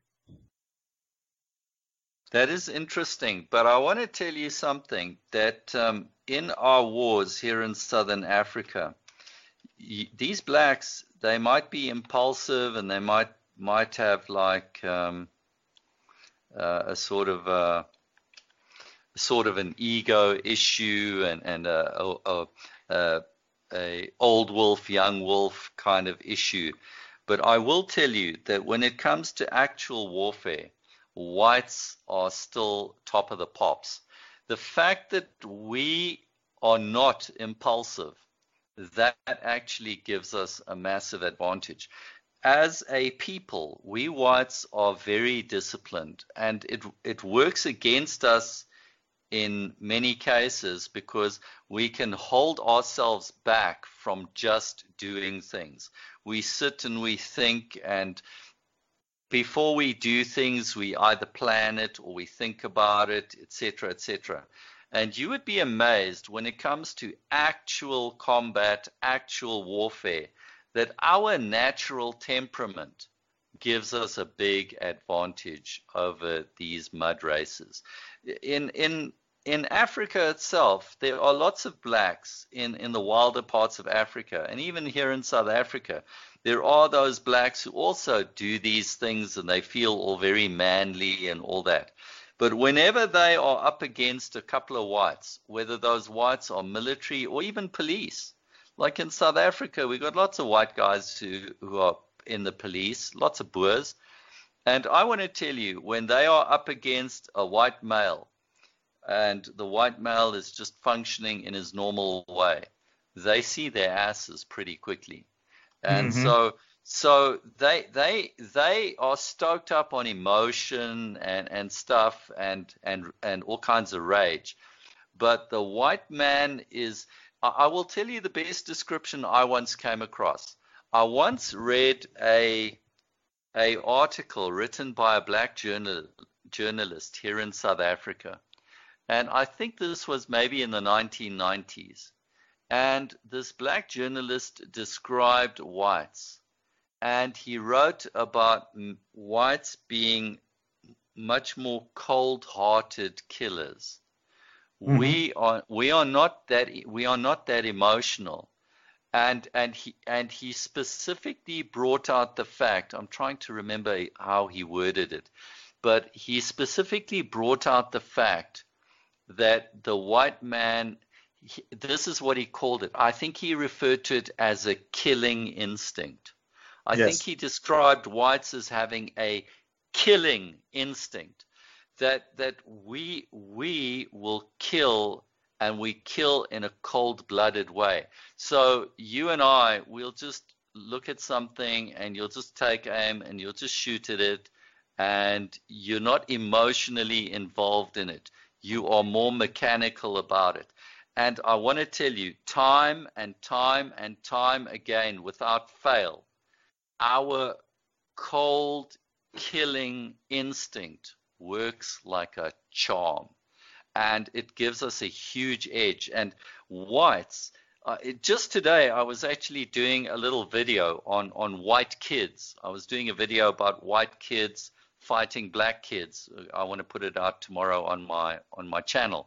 That is interesting, but I want to tell you something, that um, in our wars here in Southern Africa, y- these blacks, they might be impulsive, and they might might have like um, uh, a sort of a, sort of an ego issue, and and a, a, a, a, a old wolf, young wolf kind of issue. But I will tell you that when it comes to actual warfare, whites are still top of the pops. The fact that we are not impulsive, that actually gives us a massive advantage. As a people, we whites are very disciplined, and it it works against us in many cases because we can hold ourselves back from just doing things. We sit and we think, and before we do things, we either plan it or we think about it, et cetera, et cetera. And you would be amazed when it comes to actual combat, actual warfare, that our natural temperament gives us a big advantage over these mud races. In in in Africa itself, there are lots of blacks in, in the wilder parts of Africa, and even here in South Africa, there are those blacks who also do these things, and they feel all very manly and all that. But whenever they are up against a couple of whites, whether those whites are military or even police, like in South Africa, we've got lots of white guys who, who are in the police, lots of Boers. And I want to tell you, when they are up against a white male, and the white male is just functioning in his normal way, they see their asses pretty quickly. And mm-hmm. so so they they they are stoked up on emotion and, and stuff and, and and all kinds of rage. But the white man is, I will tell you the best description I once came across. I once read a a article written by a black journal, journalist here in South Africa. And I think this was maybe in the nineteen nineties. And this black journalist described whites. And he wrote about whites being much more cold-hearted killers. Mm-hmm. We are we are not that we are not that emotional. And and he and he specifically brought out the fact, I'm trying to remember how he worded it, but he specifically brought out the fact that the white man, he, this is what he called it. I think he referred to it as a killing instinct. I yes. think he described whites as having a killing instinct, that that we we will kill, and we kill in a cold-blooded way. So you and I, we'll just look at something and you'll just take aim and you'll just shoot at it, and you're not emotionally involved in it. You are more mechanical about it. And I want to tell you, time and time and time again, without fail, our cold killing instinct works like a charm, and it gives us a huge edge. And whites, uh, it, just today I was actually doing a little video on on white kids. I was doing a video about white kids fighting black kids. I want to put it out tomorrow on my on my channel.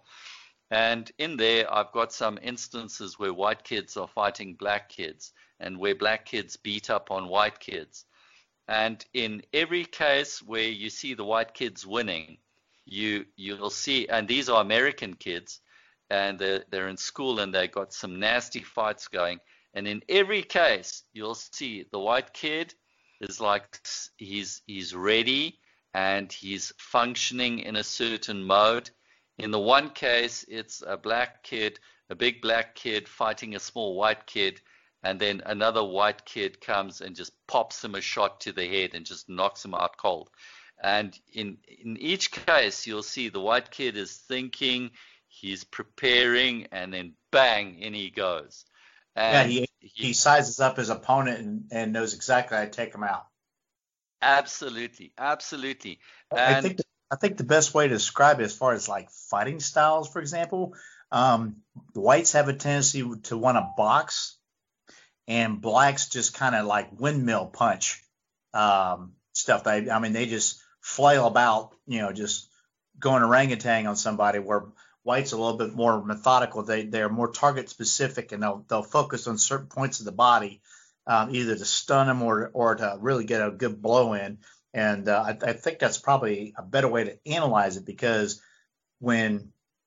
And in there, I've got some instances where white kids are fighting black kids and where black kids beat up on white kids. And in every case where you see the white kids winning, you, you'll see, and these are American kids, and they're, they're in school and they've got some nasty fights going. And in every case, you'll see the white kid is like, he's, he's ready and he's functioning in a certain mode. In the one case, it's a black kid, a big black kid fighting a small white kid, and then another white kid comes and just pops him a shot to the head and just knocks him out cold. And in, in each case, you'll see the white kid is thinking, he's preparing, and then bang, in he goes. And yeah, he, he, he sizes up his opponent and, and knows exactly how to take him out. Absolutely, absolutely. And I think the, I think the best way to describe it, as far as like fighting styles, for example, um, whites have a tendency to want to box, and blacks just kind of like windmill punch um, stuff. They, I mean, they just flail about, you know, just going orangutan on somebody. Where whites are a little bit more methodical. They they're more target specific, and they'll they'll focus on certain points of the body, um, either to stun them or or to really get a good blow in. And uh, I, I think that's probably a better way to analyze it, because when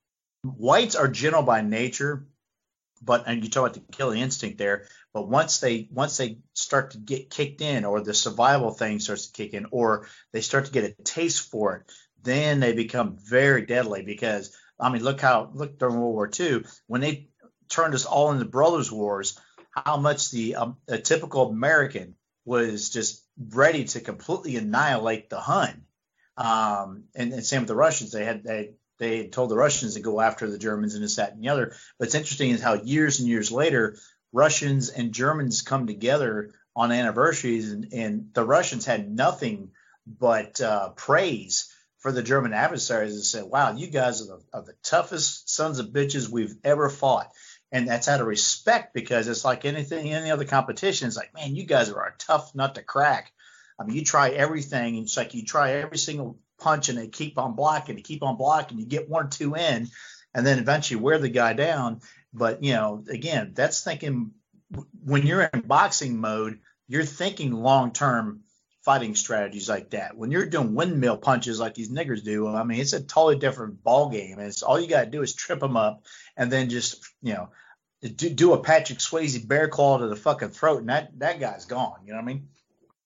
whites are gentle by nature, but and you talk about the killing instinct there, but once they once they start to get kicked in, or the survival thing starts to kick in, or they start to get a taste for it, then they become very deadly. Because I mean, look how look during World War Two, when they turned us all into brothers wars, how much the um, a typical American was just ready to completely annihilate the Hun. Um, and, and same with the Russians. They had they they had told the Russians to go after the Germans and this, that, and the other. But it's interesting is how years and years later, Russians and Germans come together on anniversaries, and, and the Russians had nothing but uh, praise for the German adversaries and said, wow, you guys are the, are the toughest sons of bitches we've ever fought. And that's out of respect, because it's like anything, any other competition. It's like, man, you guys are a tough nut to crack. I mean, you try everything, and it's like you try every single punch, and they keep on blocking, they keep on blocking. You get one or two in, and then eventually wear the guy down. But, you know, again, that's thinking when you're in boxing mode, you're thinking long-term fighting strategies like that. When you're doing windmill punches like these niggers do, I mean, it's a totally different ball game. And it's all you got to do is trip them up, and then just, you know, do, do a Patrick Swayze bear claw to the fucking throat, and that, that guy's gone. You know what I mean?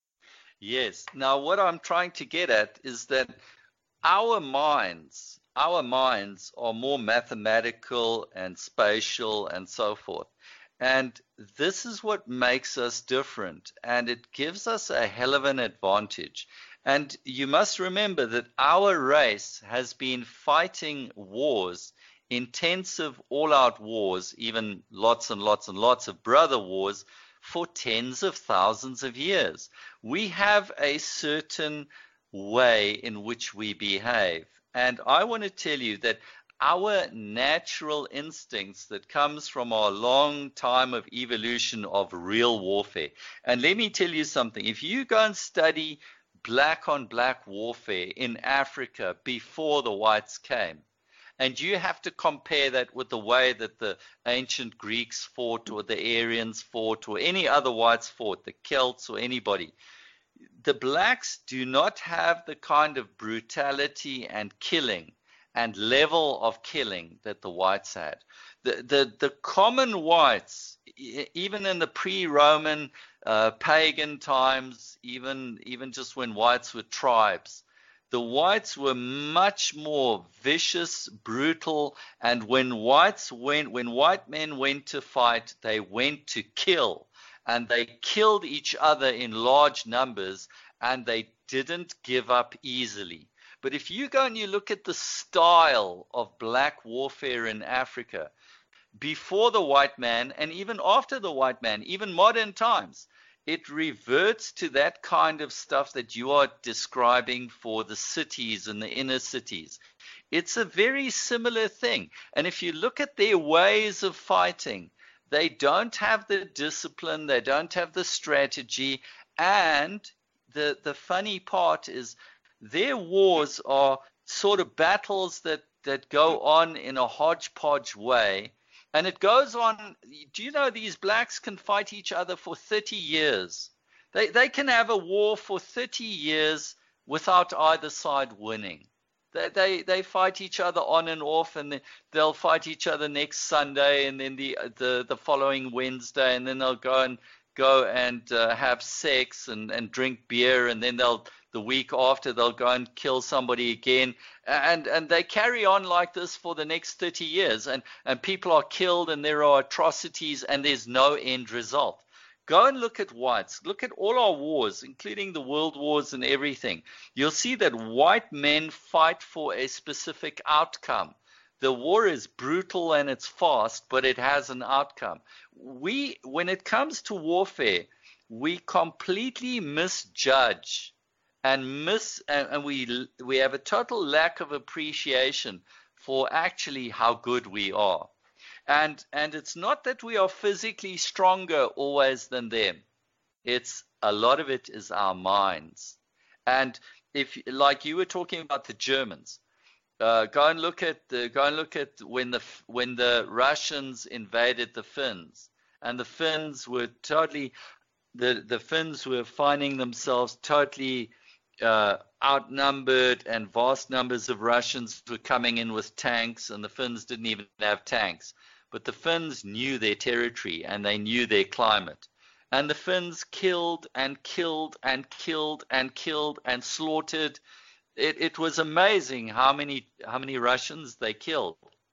Yes. Now, what I'm trying to get at is that our minds, our minds are more mathematical and spatial and so forth. And this is what makes us different, and it gives us a hell of an advantage. And you must remember that our race has been fighting wars, intensive all-out wars, even lots and lots and lots of brother wars, for tens of thousands of years. We have a certain way in which we behave. And I want to tell you that our natural instincts that comes from our long time of evolution of real warfare. And let me tell you something. If you go and study black on black warfare in Africa before the whites came, and you have to compare that with the way that the ancient Greeks fought, or the Aryans fought, or any other whites fought, the Celts or anybody, the blacks do not have the kind of brutality and killing and level of killing that the whites had. The, the, the common whites, even in the pre-Roman uh, pagan times, even, even just when whites were tribes, the whites were much more vicious, brutal, and when whites went, when white men went to fight, they went to kill, and they killed each other in large numbers, and they didn't give up easily. But if you go and you look at the style of black warfare in Africa, before the white man and even after the white man, even modern times. It reverts to that kind of stuff that you are describing for the cities and the inner cities. It's a very similar thing. And if you look at their ways of fighting, they don't have the discipline, they don't have the strategy, and the the funny part is their wars are sort of battles that, that go on in a hodgepodge way. And it goes on. Do you know these blacks can fight each other for thirty years? They they can have a war for thirty years without either side winning. They they they fight each other on and off, and they'll fight each other next Sunday, and then the the the following Wednesday, and then they'll go and go and uh, have sex and and drink beer, and then they'll the week after they'll go and kill somebody again, and and they carry on like this for the next thirty years, and and people are killed, and there are atrocities, and there's no end result. Go and look at whites. Look at all our wars, including the world wars and everything. You'll see that white men fight for a specific outcome. The war is brutal and it's fast, but it has an outcome. We, when it comes to warfare, we completely misjudge and miss, and, and we we have a total lack of appreciation for actually how good we are. And and it's not that we are physically stronger always than them. It's a lot of it is our minds. And if, like you were talking about the Germans, uh, go and look at the go and look at when the when the Russians invaded the Finns, and the Finns were totally the the Finns were finding themselves totally uh, outnumbered, and vast numbers of Russians were coming in with tanks, and the Finns didn't even have tanks. But the Finns knew their territory and they knew their climate. And the Finns killed and killed and killed and killed and slaughtered. It, it was amazing how many how many Russians they killed.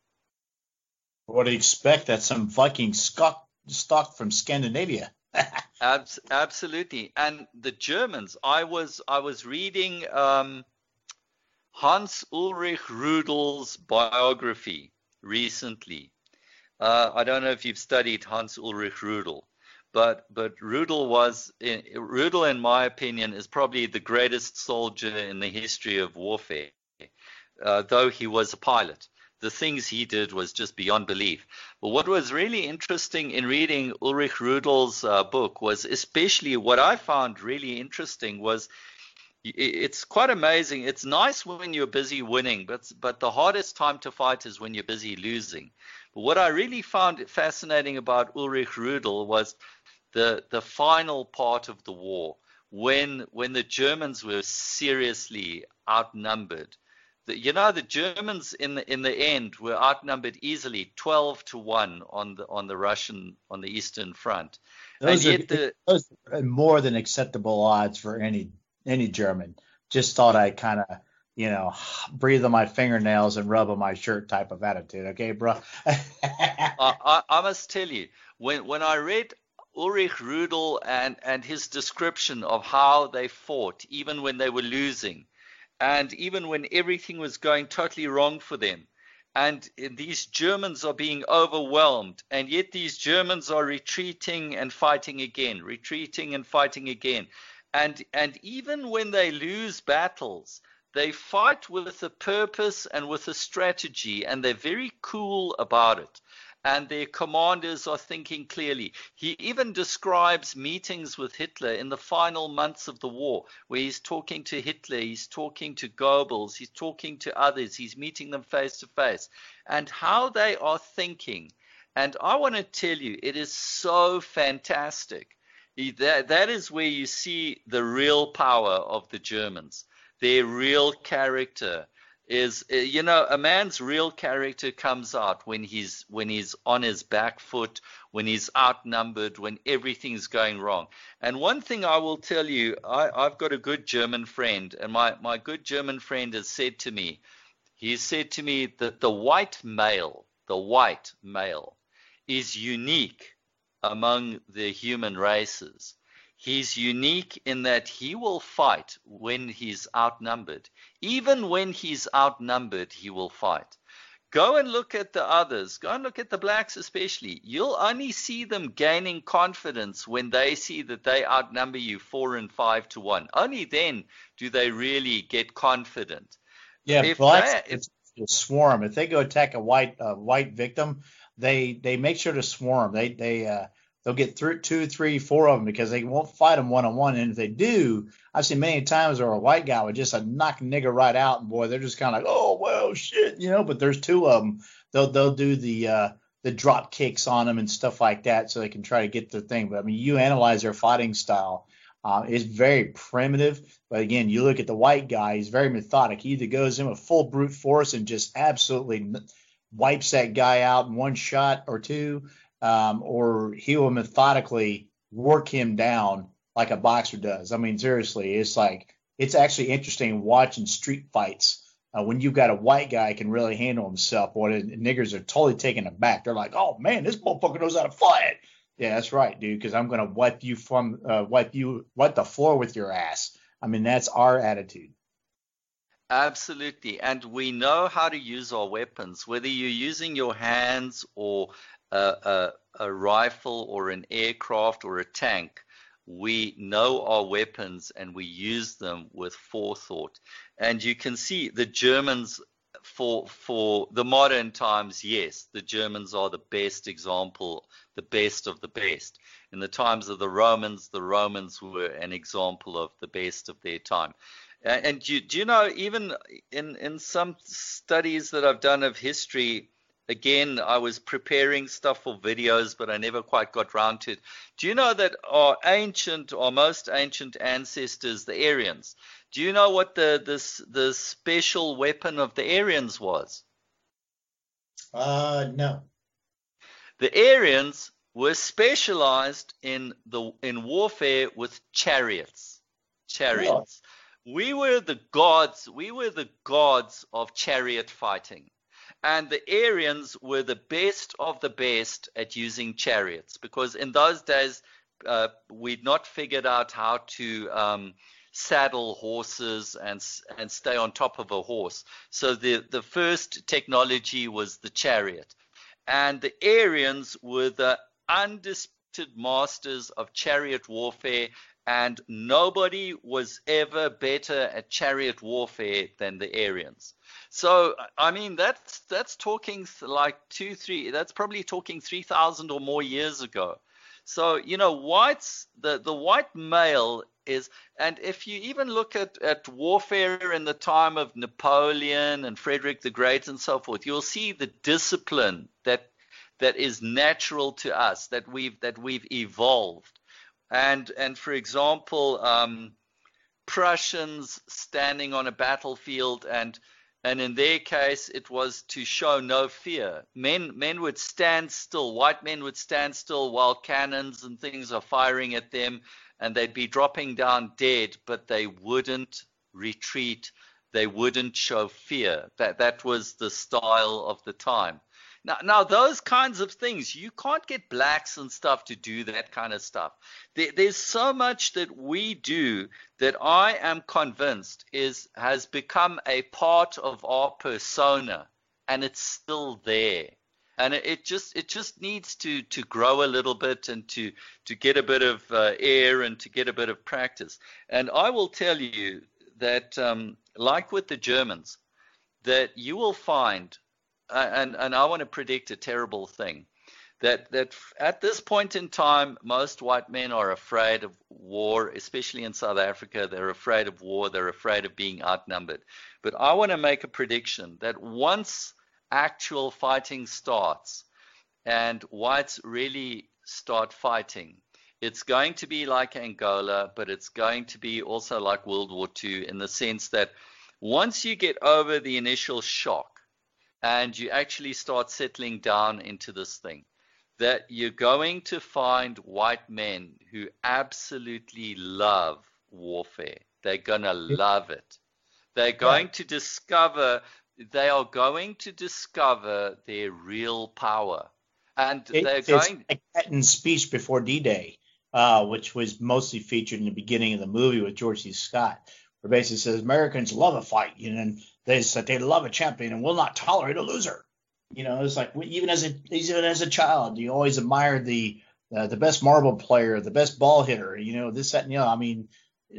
What do you expect? That's some Viking stock, stock from Scandinavia. Abs- absolutely. And the Germans, I was I was reading um, Hans Ulrich Rudel's biography recently. Uh, I don't know if you've studied Hans Ulrich Rudel, but but Rudel was in, Rudel, in my opinion, is probably the greatest soldier in the history of warfare. Uh, though he was a pilot, the things he did was just beyond belief. But what was really interesting in reading Ulrich Rudel's uh, book was, especially what I found really interesting was, it's quite amazing. It's nice when you're busy winning, but but the hardest time to fight is when you're busy losing. But what I really found fascinating about Ulrich Rudel was the the final part of the war, when when the Germans were seriously outnumbered. The, you know, the Germans in the in the end were outnumbered easily, twelve to one on the on the Russian on the Eastern Front. Those and are yet the, those are more than acceptable odds for any any German. Just thought I'd kind of, you know, breathe on my fingernails and rub on my shirt type of attitude. Okay, bro. I, I, I must tell you, when when I read Ulrich Rudel and and his description of how they fought, even when they were losing, and even when everything was going totally wrong for them, and these Germans are being overwhelmed, and yet these Germans are retreating and fighting again, retreating and fighting again. And, and even when they lose battles, they fight with a purpose and with a strategy, and they're very cool about it. And their commanders are thinking clearly. He even describes meetings with Hitler in the final months of the war, where he's talking to Hitler, he's talking to Goebbels, he's talking to others, he's meeting them face to face, and how they are thinking. And I want to tell you, it is so fantastic. That, that is where you see the real power of the Germans. Their real character is, you know, a man's real character comes out when he's when he's on his back foot, when he's outnumbered, when everything's going wrong. And one thing I will tell you, I, I've got a good German friend, and my, my good German friend has said to me, he said to me that the white male, the white male is unique among the human races. He's unique in that he will fight when he's outnumbered. Even when he's outnumbered, he will fight. Go and look at the others. Go and look at the blacks especially. You'll only see them gaining confidence when they see that they outnumber you four and five to one. Only then do they really get confident. Yeah, If blacks they, if will swarm. If they go attack a white uh, white victim, they they make sure to swarm. They they uh, they'll get through two, three, four of them because they won't fight them one on one. And if they do, I've seen many times where a white guy would just uh, knock a nigger right out, and boy, they're just kind of like, oh well, shit, you know. But there's two of them. They'll they'll do the uh, the drop kicks on them and stuff like that, so they can try to get their thing. But I mean, you analyze their fighting style. Uh, it's very primitive, but again, you look at the white guy, he's very methodic. He either goes in with full brute force and just absolutely wipes that guy out in one shot or two, um, or he will methodically work him down like a boxer does. I mean, seriously, it's like, it's actually interesting watching street fights uh, when you've got a white guy can really handle himself. Boy, the niggers are totally taken aback. They're like, oh man, this motherfucker knows how to fight. Yeah, that's right, dude, because I'm going to wipe you from uh, wipe you wipe the floor with your ass. I mean, that's our attitude. Absolutely. And we know how to use our weapons, whether you're using your hands or a, a, a rifle or an aircraft or a tank. We know our weapons and we use them with forethought. And you can see the Germans, for for the modern times, yes, the Germans are the best example, the best of the best. In the times of the Romans, the Romans were an example of the best of their time. And do, do you know, even in, in some studies that I've done of history, again, I was preparing stuff for videos, but I never quite got round to it. Do you know that our ancient, our most ancient ancestors, the Aryans, do you know what the this the special weapon of the Aryans was? Uh, no. The Aryans were specialized in the in warfare with chariots. Chariots. Oh. We were the gods. We were the gods of chariot fighting. And the Aryans were the best of the best at using chariots, because in those days uh, we'd not figured out how to um, saddle horses and and stay on top of a horse. So the the first technology was the chariot, and the Aryans were the undisputed masters of chariot warfare. And nobody was ever better at chariot warfare than the Aryans. So, I mean, that's that's talking like two, three, that's probably talking three thousand or more years ago. So, you know, whites, the, the white male is, and if you even look at, at warfare in the time of Napoleon and Frederick the Great and so forth, you'll see the discipline that that is natural to us, that we've that we've evolved. And and for example, um, Prussians standing on a battlefield, and and in their case, it was to show no fear. Men men would stand still. White men would stand still while cannons and things are firing at them, and they'd be dropping down dead, but they wouldn't retreat. They wouldn't show fear. That that was the style of the time. Now, now, those kinds of things, you can't get blacks and stuff to do that kind of stuff. There, there's so much that we do that I am convinced is has become a part of our persona, and it's still there. And it, it just it just needs to to grow a little bit and to to get a bit of uh, air and to get a bit of practice. And I will tell you that, um, like with the Germans, that you will find. Uh, and, and I want to predict a terrible thing, that that at this point in time, most white men are afraid of war, especially in South Africa. They're afraid of war. They're afraid of being outnumbered. But I want to make a prediction that once actual fighting starts and whites really start fighting, it's going to be like Angola, but it's going to be also like World War Two, in the sense that once you get over the initial shock, and you actually start settling down into this thing, that you're going to find white men who absolutely love warfare. They're going to love it. They're going to discover, they are going to discover their real power. And it, they're it's going. Like Patton's speech before D-Day, uh, which was mostly featured in the beginning of the movie with George C. Scott, where basically says Americans love a fight, you know, and they said they love a champion and will not tolerate a loser. You know, it's like even as a even as a child, you always admired the uh, the best marble player, the best ball hitter. You know, this that and you know. I mean,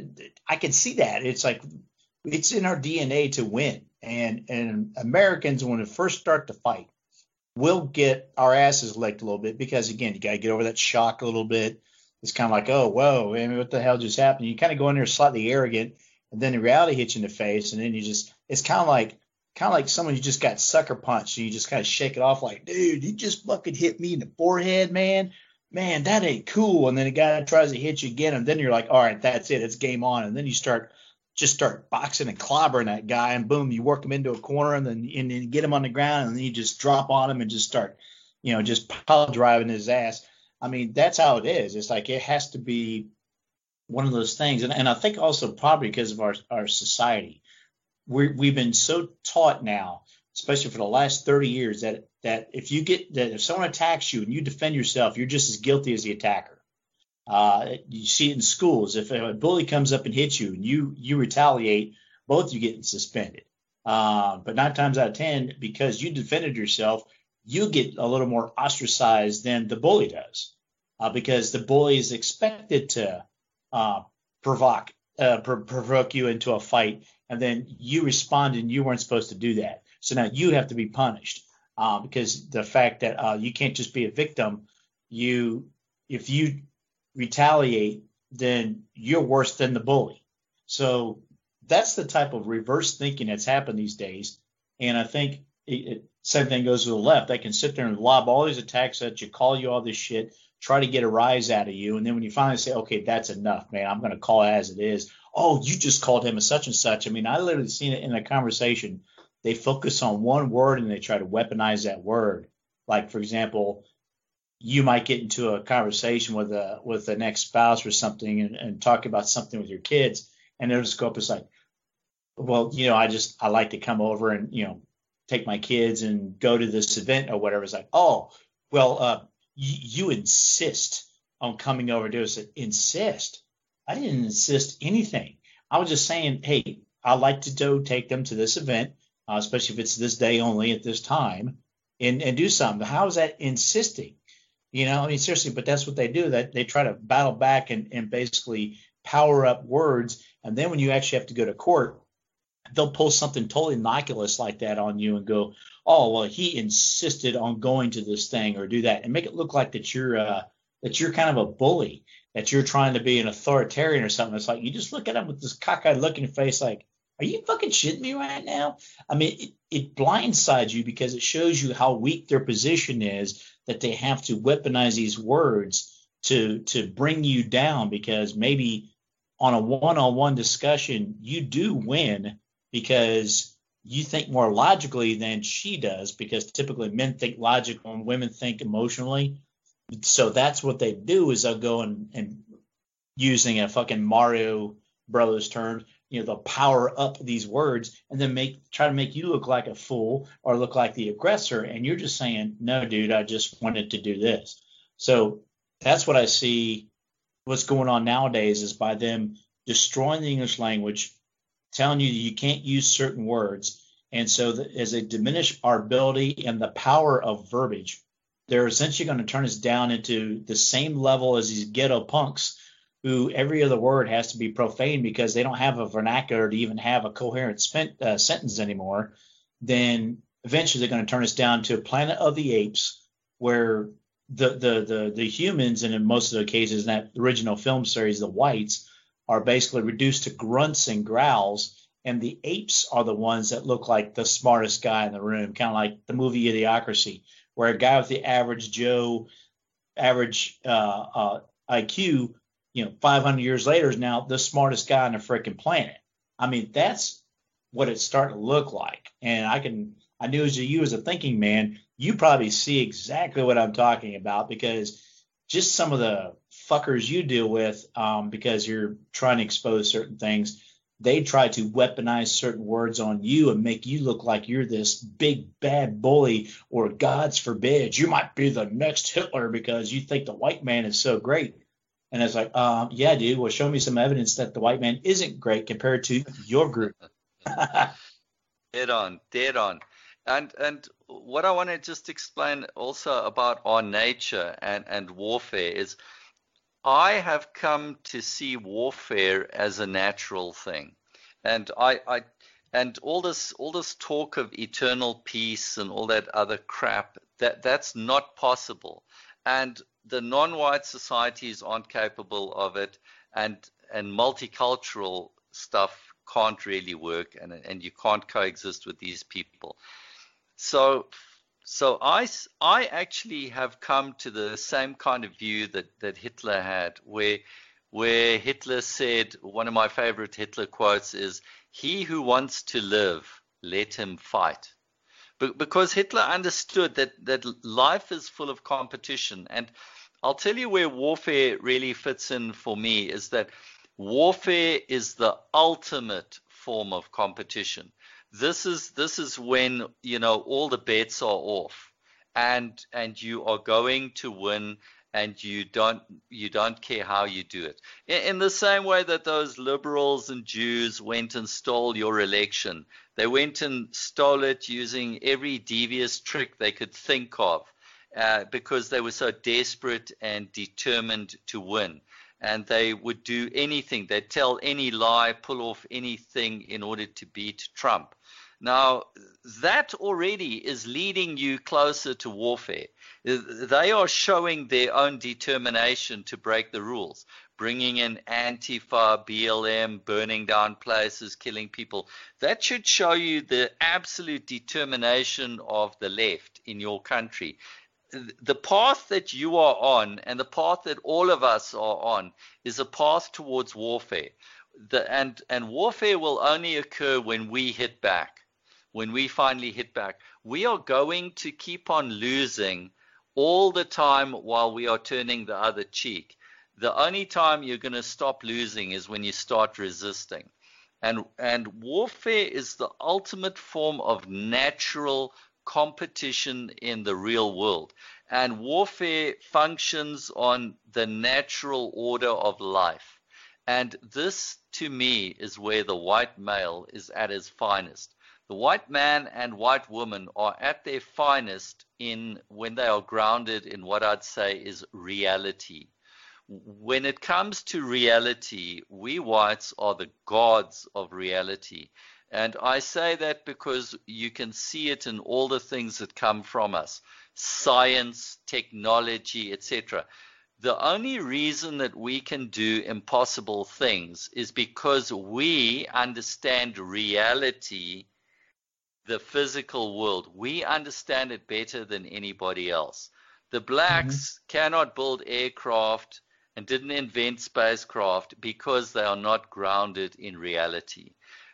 I can see that. It's like it's in our D N A to win, and and Americans when we first start to fight, we'll get our asses licked a little bit because again, you got to get over that shock a little bit. It's kind of like, oh, whoa, I mean, what the hell just happened? You kind of go in there slightly arrogant, and then the reality hits you in the face, and then you just it's kind of like kind of like someone you just got sucker punched, and you just kind of shake it off like, dude, you just fucking hit me in the forehead, man. Man, that ain't cool. And then the guy tries to hit you again, and then you're like, all right, that's it, it's game on. And then you start just start boxing and clobbering that guy, and boom, you work him into a corner, and then and then get him on the ground, and then you just drop on him and just start, you know, just pile driving his ass. I mean, that's how it is. It's like it has to be one of those things, and and I think also probably because of our our society, we we've been so taught now, especially for the last thirty years, that that if you get that if someone attacks you and you defend yourself, you're just as guilty as the attacker. Uh, you see it in schools. If a bully comes up and hits you and you you retaliate, both you getting suspended. Uh, but nine times out of ten, because you defended yourself, you get a little more ostracized than the bully does, uh, because the bully is expected to uh, provoke uh, pr- provoke you into a fight, and then you responded and you weren't supposed to do that. So now you have to be punished uh, because the fact that uh, you can't just be a victim. You if you retaliate, then you're worse than the bully. So that's the type of reverse thinking that's happened these days. And I think it, it, same thing goes to the left. They can sit there and lob all these attacks at you, call you all this shit, try to get a rise out of you. And then when you finally say, okay, that's enough, man, I'm going to call it as it is. Oh, you just called him a such and such. I mean, I literally seen it in a conversation. They focus on one word and they try to weaponize that word. Like, for example, you might get into a conversation with a with an ex-spouse or something and, and talk about something with your kids, and they'll just go up and say, well, you know, I just I like to come over and, you know, take my kids and go to this event or whatever. It's like, oh, well, uh, you, you insist on coming over to us. Insist? I didn't insist anything. I was just saying, hey, I'd like to go take them to this event, uh, especially if it's this day only at this time, and, and do something. How is that insisting? You know, I mean, seriously, but that's what they do. That they try to battle back and, and basically power up words. And then when you actually have to go to court, they'll pull something totally innocuous like that on you and go, oh, well, he insisted on going to this thing or do that, and make it look like that you're uh, that you're kind of a bully, that you're trying to be an authoritarian or something. It's like you just look at them with this cockeyed looking face like, are you fucking shitting me right now? I mean, it, it blindsides you because it shows you how weak their position is, that they have to weaponize these words to to bring you down, because maybe on a one-on-one discussion, you do win because you think more logically than she does, because typically men think logically and women think emotionally. So that's what they do, is they'll go and, and using a fucking Mario Brothers term, you know, they'll power up these words and then make try to make you look like a fool or look like the aggressor. And you're just saying, no, dude, I just wanted to do this. So that's what I see what's going on nowadays, is by them destroying the English language, telling you that you can't use certain words. And so that as they diminish our ability and the power of verbiage, they're essentially going to turn us down into the same level as these ghetto punks who every other word has to be profane because they don't have a vernacular to even have a coherent spent, uh, sentence anymore. Then eventually they're going to turn us down to a Planet of the Apes, where the the the, the humans, and in most of the cases in that original film series, the whites, are basically reduced to grunts and growls, and the apes are the ones that look like the smartest guy in the room, kind of like the movie Idiocracy, where a guy with the average Joe, average uh, uh, I Q, you know, five hundred years later is now the smartest guy on the freaking planet. I mean, that's what it's starting to look like. And I can, I knew as you as a thinking man, you probably see exactly what I'm talking about, because just some of the fuckers you deal with, um, because you're trying to expose certain things, they try to weaponize certain words on you and make you look like you're this big bad bully, or God's forbid, you might be the next Hitler because you think the white man is so great. And it's like, um, yeah, dude, well, show me some evidence that the white man isn't great compared to your group. Dead on, dead on. And and what I want to just explain also about our nature and, and warfare is I have come to see warfare as a natural thing. And I, I and all this all this talk of eternal peace and all that other crap, that that's not possible. And the non-white societies aren't capable of it, and and multicultural stuff can't really work, and and you can't coexist with these people. So, so I, I actually have come to the same kind of view that, that Hitler had, where, where Hitler said, one of my favorite Hitler quotes is, "He who wants to live, let him fight." But because Hitler understood that, that life is full of competition. And I'll tell you where warfare really fits in for me is that warfare is the ultimate form of competition. This is this is when, you know, all the bets are off, and and you are going to win, and you don't you don't care how you do it. In, in the same way that those liberals and Jews went and stole your election, they went and stole it using every devious trick they could think of, uh, because they were so desperate and determined to win. And they would do anything. They'd tell any lie, pull off anything in order to beat Trump. Now, that already is leading you closer to warfare. They are showing their own determination to break the rules, bringing in Antifa, B L M, burning down places, killing people. That should show you the absolute determination of the left in your country. The path that you are on, and the path that all of us are on, is a path towards warfare. The, and, and warfare will only occur when we hit back, when we finally hit back. We are going to keep on losing all the time while we are turning the other cheek. The only time you're going to stop losing is when you start resisting. And, and warfare is the ultimate form of natural competition in the real world. And warfare functions on the natural order of life. And this, to me, is where the white male is at his finest. The white man and white woman are at their finest in when they are grounded in what I'd say is reality. When it comes to reality, we whites are the gods of reality. And I say that because you can see it in all the things that come from us, science, technology, et cetera. The only reason that we can do impossible things is because we understand reality, the physical world. We understand it better than anybody else. The blacks mm-hmm. cannot build aircraft and didn't invent spacecraft because they are not grounded in reality.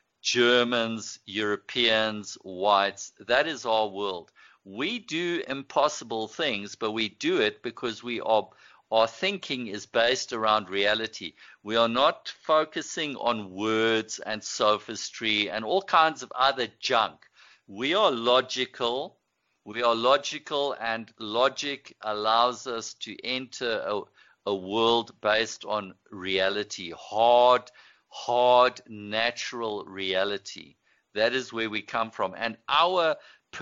Germans, Europeans, whites, that is our world. We do impossible things, but we do it because we are, our thinking is based around reality. We are not focusing on words and sophistry and all kinds of other junk. We are logical. We are logical, and logic allows us to enter a, a world based on reality, hard hard, natural reality. That is where we come from. And our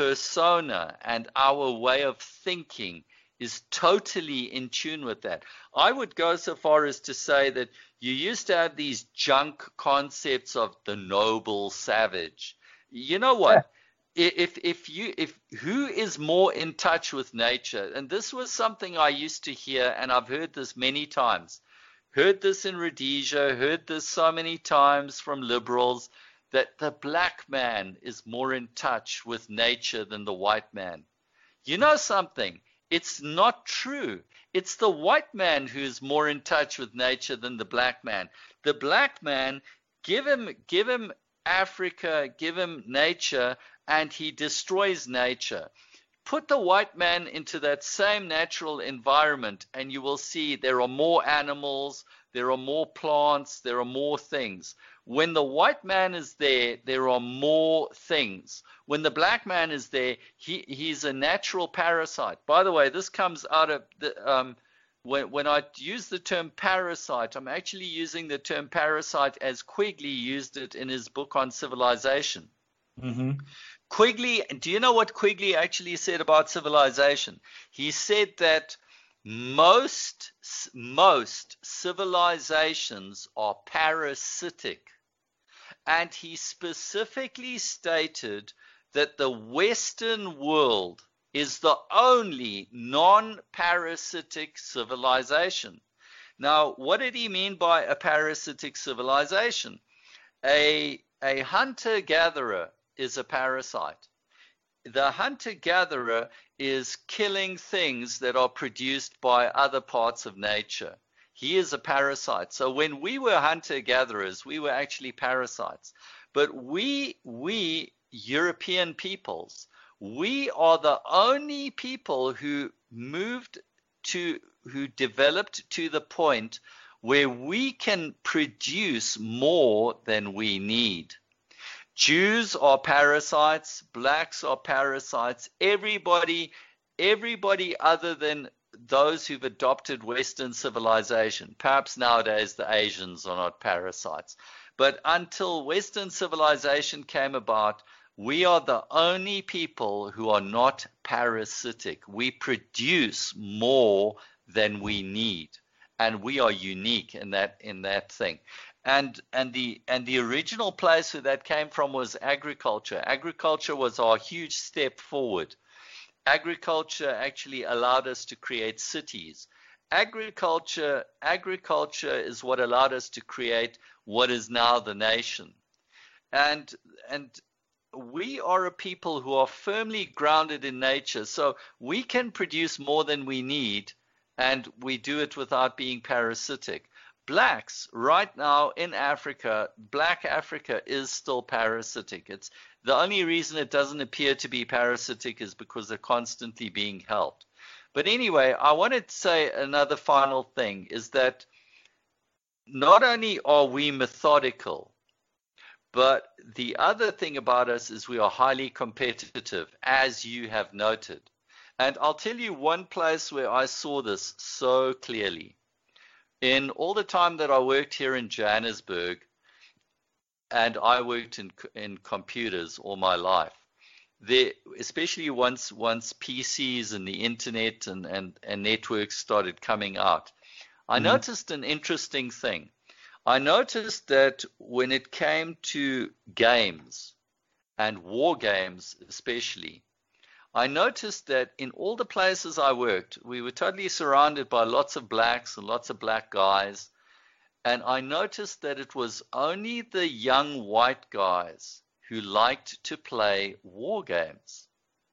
persona and our way of thinking is totally in tune with that. I would go so far as to say that you used to have these junk concepts of the noble savage. You know what? Yeah. If if you if who is more in touch with nature? And this was something I used to hear, and I've heard this many times. Heard this in Rhodesia, heard this so many times from liberals, that the black man is more in touch with nature than the white man. You know something? It's not true. It's the white man who's more in touch with nature than the black man. The black man, give him, give him Africa, give him nature, and he destroys nature. Put the white man into that same natural environment, and you will see there are more animals, there are more plants, there are more things. When the white man is there, there are more things. When the black man is there, he, he's a natural parasite. By the way, this comes out of the, um, when, when I use the term parasite, I'm actually using the term parasite as Quigley used it in his book on civilization. Mm-hmm. Quigley, do you know what Quigley actually said about civilization? He said that most, most civilizations are parasitic. And he specifically stated that the Western world is the only non-parasitic civilization. Now, what did he mean by a parasitic civilization? A, a hunter-gatherer is a parasite. The hunter-gatherer is killing things that are produced by other parts of nature. He is a parasite. So when we were hunter-gatherers, we were actually parasites. But we, we European peoples, we are the only people who moved to, who developed to the point where we can produce more than we need. Jews are parasites, blacks are parasites, everybody, everybody other than those who've adopted Western civilization. Perhaps nowadays the Asians are not parasites. But until Western civilization came about, we are the only people who are not parasitic. We produce more than we need. And we are unique in that in that thing. And and the and the original place where that came from was agriculture. Agriculture was our huge step forward. Agriculture actually allowed us to create cities. Agriculture, agriculture is what allowed us to create what is now the nation. And, and we are a people who are firmly grounded in nature. So we can produce more than we need, and we do it without being parasitic. Blacks right now in Africa, black Africa is still parasitic. It's the only reason it doesn't appear to be parasitic is because they're constantly being helped. But anyway, I wanted to say another final thing is that not only are we methodical, but the other thing about us is we are highly competitive, as you have noted. And I'll tell you one place where I saw this so clearly. In all the time that I worked here in Johannesburg, and I worked in in computers all my life, there, especially once once P Cs and the internet and, and, and networks started coming out, I mm-hmm. noticed an interesting thing. I noticed that when it came to games, and war games especially, I noticed that in all the places I worked, we were totally surrounded by lots of blacks and lots of black guys. And I noticed that it was only the young white guys who liked to play war games.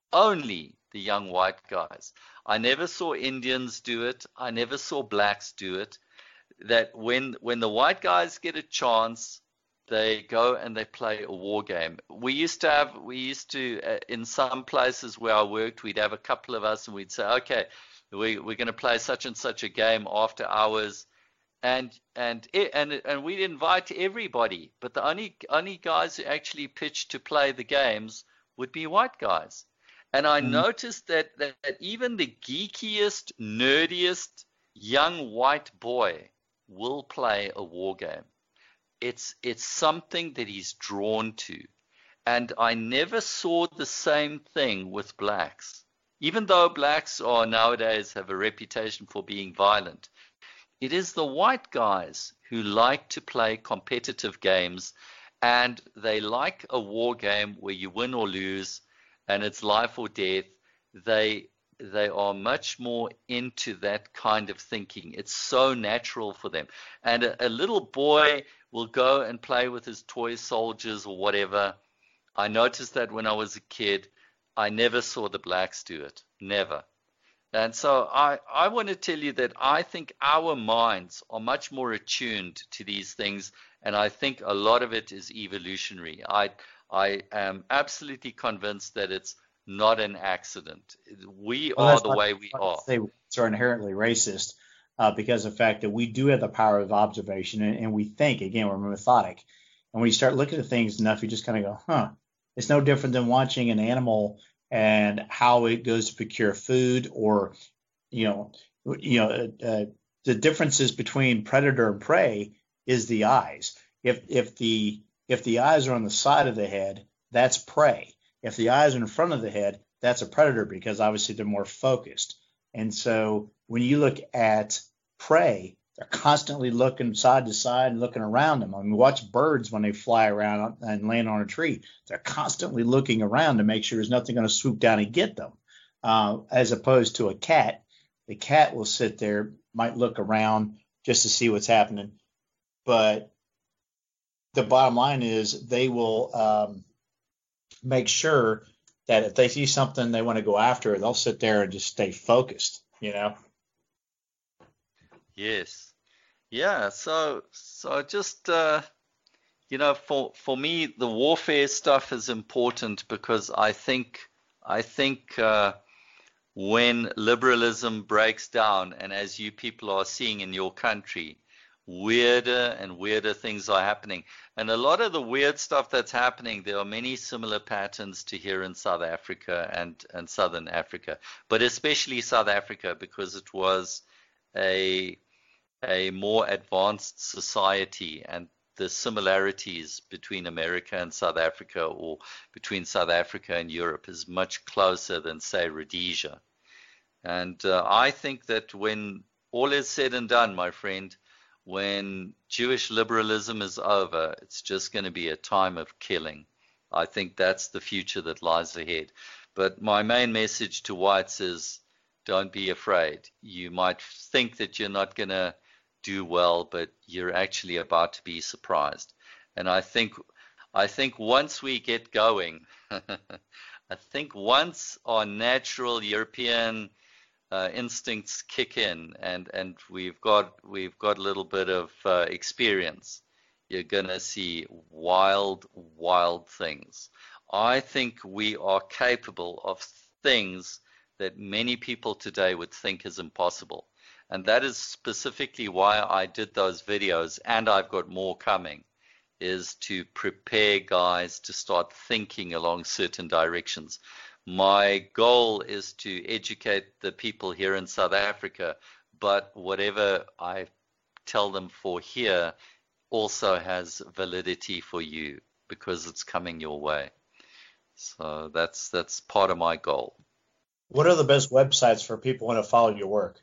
Only the young white guys. I never saw Indians do it. I never saw blacks do it. That when, when the white guys get a chance, they go and they play a war game. We used to have, we used to, uh, in some places where I worked, we'd have a couple of us and we'd say, okay, we, we're going to play such and such a game after hours. And, and, and, and we'd invite everybody, but the only, only guys who actually pitched to play the games would be white guys. And I mm-hmm. noticed that, that, that even the geekiest, nerdiest young white boy will play a war game. It's it's something that he's drawn to. And I never saw the same thing with blacks. Even though blacks are nowadays have a reputation for being violent, it is the white guys who like to play competitive games, and they like a war game where you win or lose and it's life or death. They they are much more into that kind of thinking. It's so natural for them. And a, a little boy will go and play with his toy soldiers or whatever. I noticed that when I was a kid. I never saw the blacks do it. Never. And so I, I want to tell you that I think our minds are much more attuned to these things, and I think a lot of it is evolutionary. I, I am absolutely convinced that it's not an accident. We well, are the way we are. They are inherently racist uh, because of the fact that we do have the power of observation, and, and we think, again, we're methodic. And when you start looking at things enough, you just kind of go, huh, it's no different than watching an animal and how it goes to procure food, or, you know, you know, uh, the differences between predator and prey is the eyes. If if the if the eyes are on the side of the head, that's prey. If the eyes are in front of the head, that's a predator because obviously they're more focused. And so when you look at prey, they're constantly looking side to side and looking around them. I mean, watch birds when they fly around and land on a tree. They're constantly looking around to make sure there's nothing going to swoop down and get them. Uh, as opposed to a cat, the cat will sit there, might look around just to see what's happening. But the bottom line is they will um, make sure that if they see something they want to go after, they'll sit there and just stay focused, you know? Yes. Yeah, so so just uh, you know, for for me, the warfare stuff is important because I think I think uh, when liberalism breaks down, and as you people are seeing in your country, weirder and weirder things are happening, and a lot of the weird stuff that's happening, there are many similar patterns to here in South Africa and and Southern Africa, but especially South Africa because it was a a more advanced society, and the similarities between America and South Africa or between South Africa and Europe is much closer than, say, Rhodesia. And uh, I think that when all is said and done, my friend, when Jewish liberalism is over, it's just going to be a time of killing. I think that's the future that lies ahead. But my main message to whites is don't be afraid. You might think that you're not going to do well, but you're actually about to be surprised. And I think I think once we get going, I think once our natural European uh, instincts kick in, and and we've got we've got a little bit of uh, experience, you're gonna see wild, wild things. I think we are capable of things that many people today would think is impossible. And that is specifically why I did those videos, and I've got more coming, is to prepare guys to start thinking along certain directions. My goal is to educate the people here in South Africa, but whatever I tell them for here also has validity for you because it's coming your way. So that's that's part of my goal. What are the best websites for people who want to follow your work?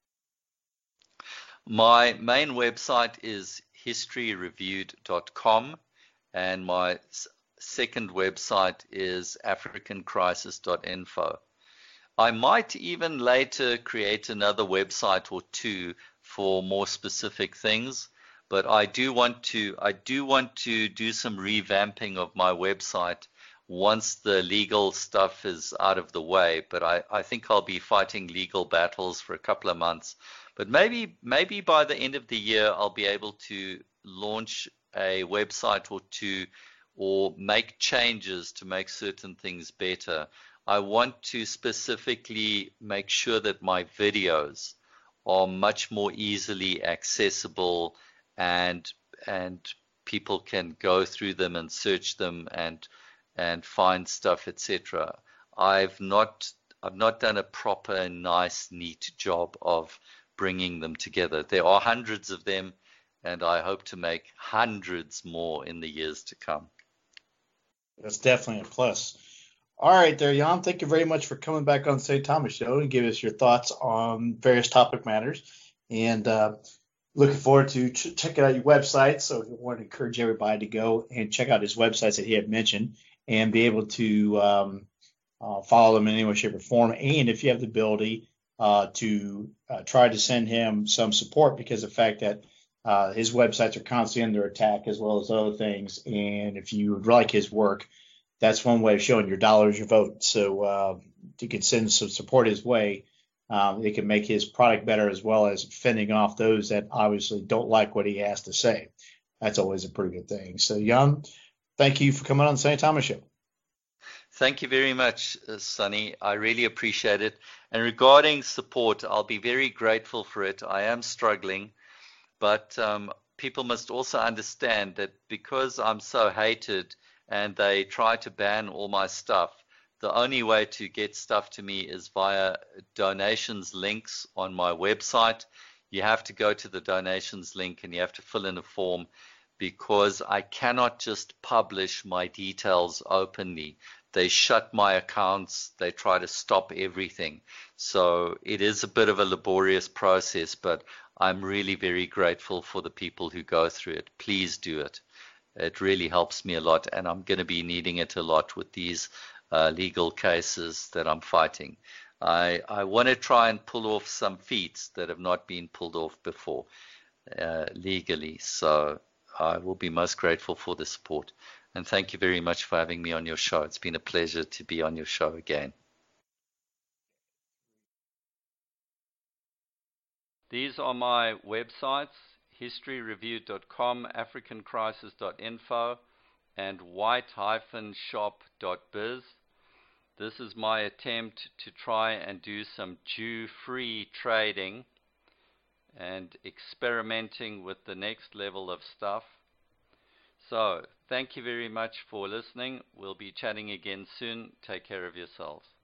My main website is history reviewed dot com, and my second website is african crisis dot info. I might even later create another website or two for more specific things, but I do want to I do want to do some revamping of my website once the legal stuff is out of the way. But I, I think I'll be fighting legal battles for a couple of months. But maybe maybe by the end of the year, I'll be able to launch a website or two or make changes to make certain things better. I want to specifically make sure that my videos are much more easily accessible and and people can go through them and search them and and find stuff, et cetera. I've not I've not done a proper, nice, neat job of bringing them together. There are hundreds of them, and I hope to make hundreds more in the years to come. That's definitely a plus. All right, there, Jan. Thank you very much for coming back on the Saint Thomas Show and give us your thoughts on various topic matters. And uh, looking forward to ch- checking out your website. So I want to encourage everybody to go and check out his websites that he had mentioned and be able to um, uh, follow them in any way, shape, or form. And if you have the ability uh, to uh, try to send him some support, because of the fact that uh, his websites are constantly under attack as well as other things. And if you would like his work, that's one way of showing your dollars, your vote. So uh, you can send some support his way. Um, it can make his product better as well as fending off those that obviously don't like what he has to say. That's always a pretty good thing. So, Jan, thank you for coming on the Saint Thomas Show. Thank you very much, uh, Sonny. I really appreciate it. And regarding support, I'll be very grateful for it. I am struggling, but um, people must also understand that because I'm so hated and they try to ban all my stuff, the only way to get stuff to me is via donations links on my website. You have to go to the donations link and you have to fill in a form, because I cannot just publish my details openly. they shut my accounts, they try to stop everything. So it is a bit of a laborious process, but I'm really very grateful for the people who go through it. Please do it. It really helps me a lot, and I'm going to be needing it a lot with these uh, legal cases that I'm fighting. I, I want to try and pull off some feats that have not been pulled off before uh, legally. So I will be most grateful for the support. And thank you very much for having me on your show. It's been a pleasure to be on your show again. These are my websites, history review dot com, african crisis dot info, and white dash shop dot biz. This is my attempt to try and do some Jew-free trading and experimenting with the next level of stuff. So, thank you very much for listening. We'll be chatting again soon. Take care of yourselves.